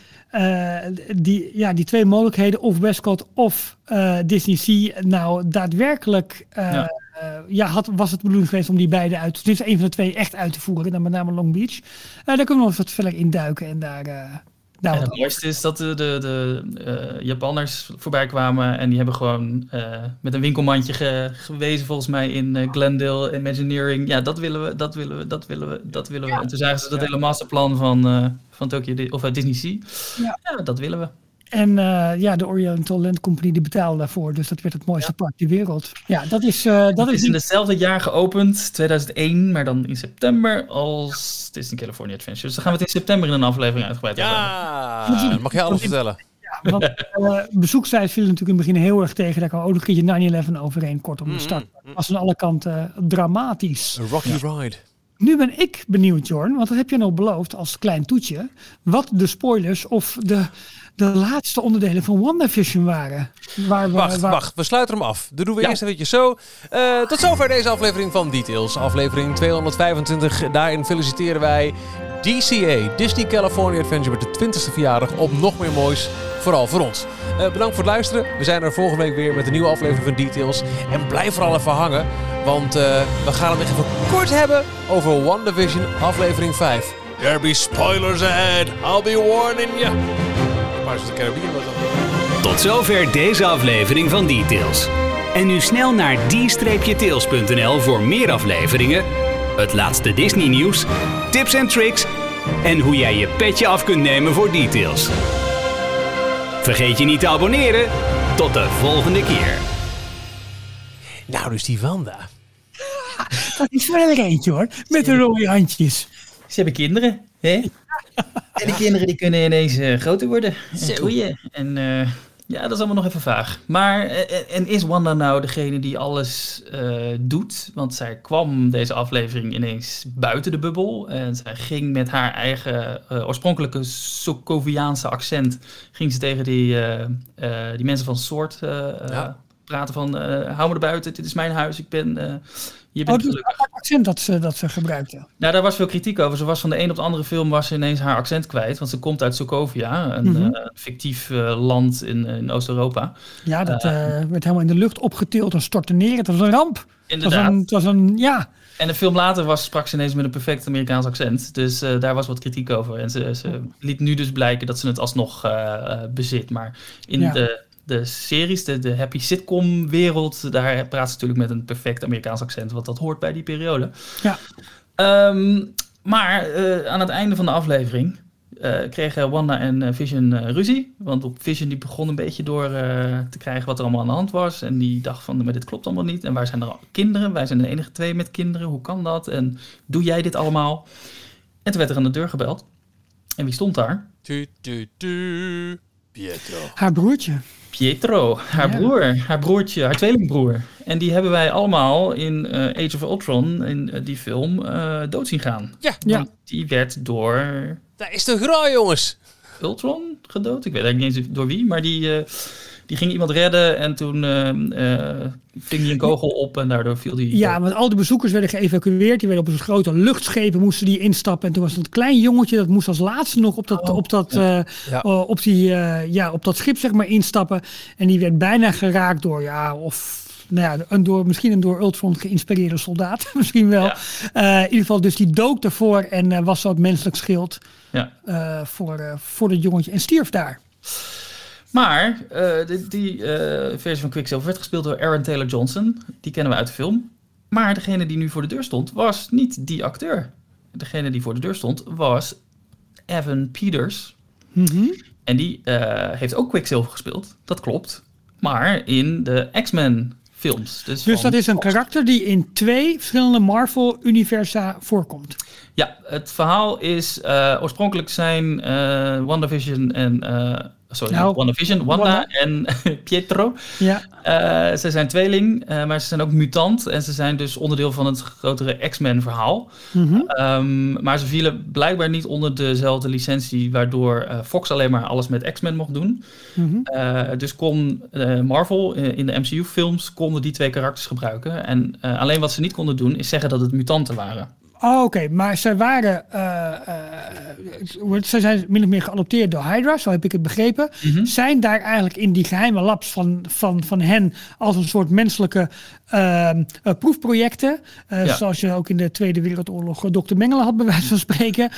twee mogelijkheden, of Westcott of Disney Sea, nou daadwerkelijk was het bedoeling geweest om die beide uit, dus een van de twee echt uit te voeren, dan met name Long Beach. Daar kunnen we nog eens wat verder in duiken en daar... En het mooiste is dat de Japanners voorbij kwamen en die hebben gewoon met een winkelmandje gewezen volgens mij in Glendale Imagineering. Ja, dat willen we. En toen zagen ze dat hele masterplan van Tokyo of Disney Sea. Ja, dat willen we. En de Oriental Land Company die betaalde daarvoor. Dus dat werd het mooiste park ter wereld. Ja, dat is in hetzelfde jaar geopend, 2001, maar dan in september als Disney California Adventure. Dus dan gaan we het in september in een aflevering uitgebreid hebben. Ja, mag je alles vertellen. Want bezoekcijfers vielen natuurlijk in het begin heel erg tegen. Daar kwam ook nog een keertje 9/11 overheen, kortom de start. Dat was aan alle kanten dramatisch. Een rocky ride. Nu ben ik benieuwd, Jorn, want dat heb je nou beloofd als klein toetje. Wat de spoilers of de laatste onderdelen van WandaVision waren. Wacht, we sluiten hem af. Dat doen we eerst een beetje zo. Tot zover deze aflevering van Details. Aflevering 225. Daarin feliciteren wij DCA, Disney California Adventure, met de 20e verjaardag op nog meer moois. Vooral voor ons. Bedankt voor het luisteren. We zijn er volgende week weer met een nieuwe aflevering van Details. En blijf vooral even hangen. Want we gaan het even kort hebben over WandaVision aflevering 5. There be spoilers ahead. I'll be warning you. Pirates of the Caribbean was dat. Tot zover deze aflevering van Details. En nu snel naar d-tails.nl voor meer afleveringen, het laatste Disney nieuws, tips en tricks en hoe jij je petje af kunt nemen voor Details. Vergeet je niet te abonneren. Tot de volgende keer. Nou, dus die Wanda. Dat is wel er eentje hoor, met de rode handjes. Ze hebben kinderen, hè? En die kinderen die kunnen ineens groter worden en groeien. En dat is allemaal nog even vaag. Maar en is Wanda nou degene die alles doet? Want zij kwam deze aflevering ineens buiten de bubbel. En zij ging met haar eigen oorspronkelijke Sokoviaanse accent, ging ze tegen die mensen van SWORD praten van, hou me er buiten, dit is mijn huis, ik ben... Je bent gelukkig. Het accent dat ze gebruikte. Nou, daar was veel kritiek over. Ze was van de een op de andere film was ze ineens haar accent kwijt. Want ze komt uit Sokovia, een fictief land in Oost-Europa. Ja, dat werd helemaal in de lucht opgetild en stortte neer. Het was een ramp. Inderdaad. Het was een En een film later sprak ze ineens met een perfect Amerikaans accent. Dus daar was wat kritiek over. En ze liet nu dus blijken dat ze het alsnog bezit. Maar in de series, de happy sitcom wereld, daar praat ze natuurlijk met een perfect Amerikaans accent, want dat hoort bij die periode. Ja. Maar aan het einde van de aflevering kregen Wanda en Vision ruzie. Want op Vision die begon een beetje door te krijgen wat er allemaal aan de hand was. En die dacht van, maar dit klopt allemaal niet. En waar zijn er kinderen? Wij zijn de enige 2 met kinderen. Hoe kan dat? En doe jij dit allemaal? En toen werd er aan de deur gebeld. En wie stond daar? Pietro. Haar broertje. Pietro, haar broertje, haar tweelingbroer. En die hebben wij allemaal in Age of Ultron, in die film, dood zien gaan. Ja. Want die werd door... Daar is de graai, jongens. Ultron gedood? Ik weet eigenlijk niet eens door wie, maar die ging iemand redden en toen ving hij een kogel op en daardoor viel die... Ja, want al die bezoekers werden geëvacueerd. Die werden op een grote luchtschepen, moesten die instappen. En toen was het een klein jongetje, dat moest als laatste nog op dat schip zeg maar instappen. En die werd bijna geraakt door, misschien een door Ultron geïnspireerde soldaat. Misschien wel. Ja. In ieder geval, dus die dook ervoor en was zo het menselijk schild voor dat jongetje. En stierf daar. Maar die versie van Quicksilver werd gespeeld door Aaron Taylor Johnson. Die kennen we uit de film. Maar degene die nu voor de deur stond, was niet die acteur. Degene die voor de deur stond, was Evan Peters. Mm-hmm. En die heeft ook Quicksilver gespeeld. Dat klopt. Maar in de X-Men films. Dus dat is een karakter die in 2 verschillende Marvel-universa voorkomt. Ja, het verhaal is oorspronkelijk zijn WandaVision en... Wanda en Pietro. Ja. Ze zijn tweeling, maar ze zijn ook mutant. En ze zijn dus onderdeel van het grotere X-Men verhaal. Mm-hmm. Maar ze vielen blijkbaar niet onder dezelfde licentie, waardoor Fox alleen maar alles met X-Men mocht doen. Mm-hmm. Dus kon Marvel in de MCU-films konden die 2 karakters gebruiken. En alleen wat ze niet konden doen, is zeggen dat het mutanten waren. Oh, oké, maar zij waren... zij zijn min of meer geadopteerd door Hydra, zo heb ik het begrepen. Mm-hmm. Zijn daar eigenlijk in die geheime labs van hen als een soort menselijke proefprojecten, zoals je ook in de Tweede Wereldoorlog Dr. Mengele had, bij wijze van spreken,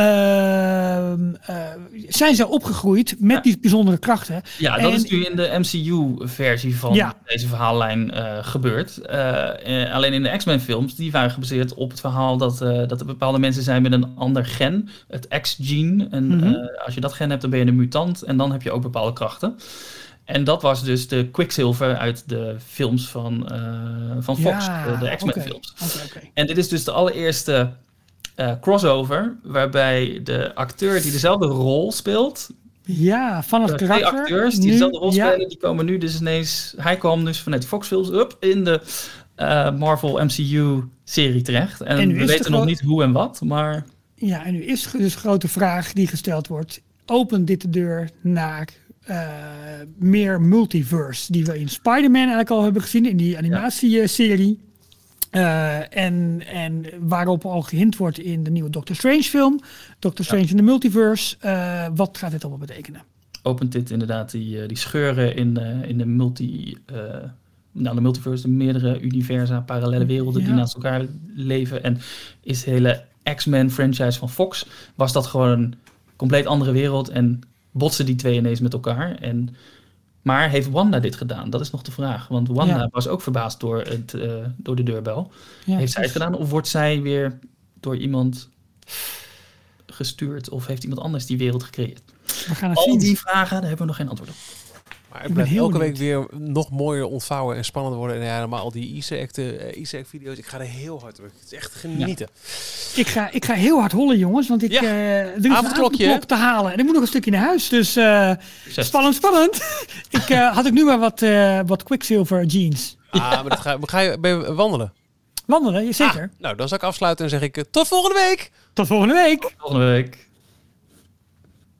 zijn zij opgegroeid met die bijzondere krachten. Ja, dat is nu in de MCU-versie van deze verhaallijn gebeurd. Alleen in de X-Men films, die waren gebaseerd op het verhaal dat er bepaalde mensen zijn met een ander gen, het X-gene. En als je dat gen hebt, dan ben je een mutant en dan heb je ook bepaalde krachten. En dat was dus de Quicksilver uit de films van Fox, de X-Men films. Okay. En dit is dus de allereerste crossover waarbij de acteur die dezelfde rol speelt Ja, van het twee karakter. acteurs die dezelfde rol spelen, die komen nu dus ineens... Hij kwam dus vanuit Fox Films in de Marvel MCU-serie terecht. En we weten nog niet hoe en wat, maar... Ja, en nu is dus de grote vraag die gesteld wordt. Opent dit de deur naar meer multiverse? Die we in Spider-Man eigenlijk al hebben gezien, in die animatieserie. En waarop al gehind wordt in de nieuwe Doctor Strange film. Doctor Strange in de Multiverse. Wat gaat dit allemaal betekenen? Opent dit inderdaad die scheuren in de multiverse, de meerdere universa, parallele werelden die naast elkaar leven. En is de hele X-Men franchise van Fox, was dat gewoon een compleet andere wereld en botsen die twee ineens met elkaar. Maar heeft Wanda dit gedaan? Dat is nog de vraag. Want Wanda was ook verbaasd door de deurbel. Ja, heeft zij het gedaan? Of wordt zij weer door iemand gestuurd? Of heeft iemand anders die wereld gecreëerd? We gaan het Al zien. die vragen, daar hebben we nog geen antwoord op. Maar het blijft elke week weer nog mooier ontvouwen en spannend worden. En helemaal al die Easter egg video's. Ik ga er heel hard door. Het is echt genieten. Ja. Ik ga heel hard hollen, jongens. Want er is een avondklok te halen. En ik moet nog een stukje naar huis. Dus spannend. Had ik nu maar wat Quicksilver jeans. Maar ga je wandelen? Wandelen, zeker. Nou, dan zal ik afsluiten en zeg ik tot volgende week. Tot volgende week. Volgende week.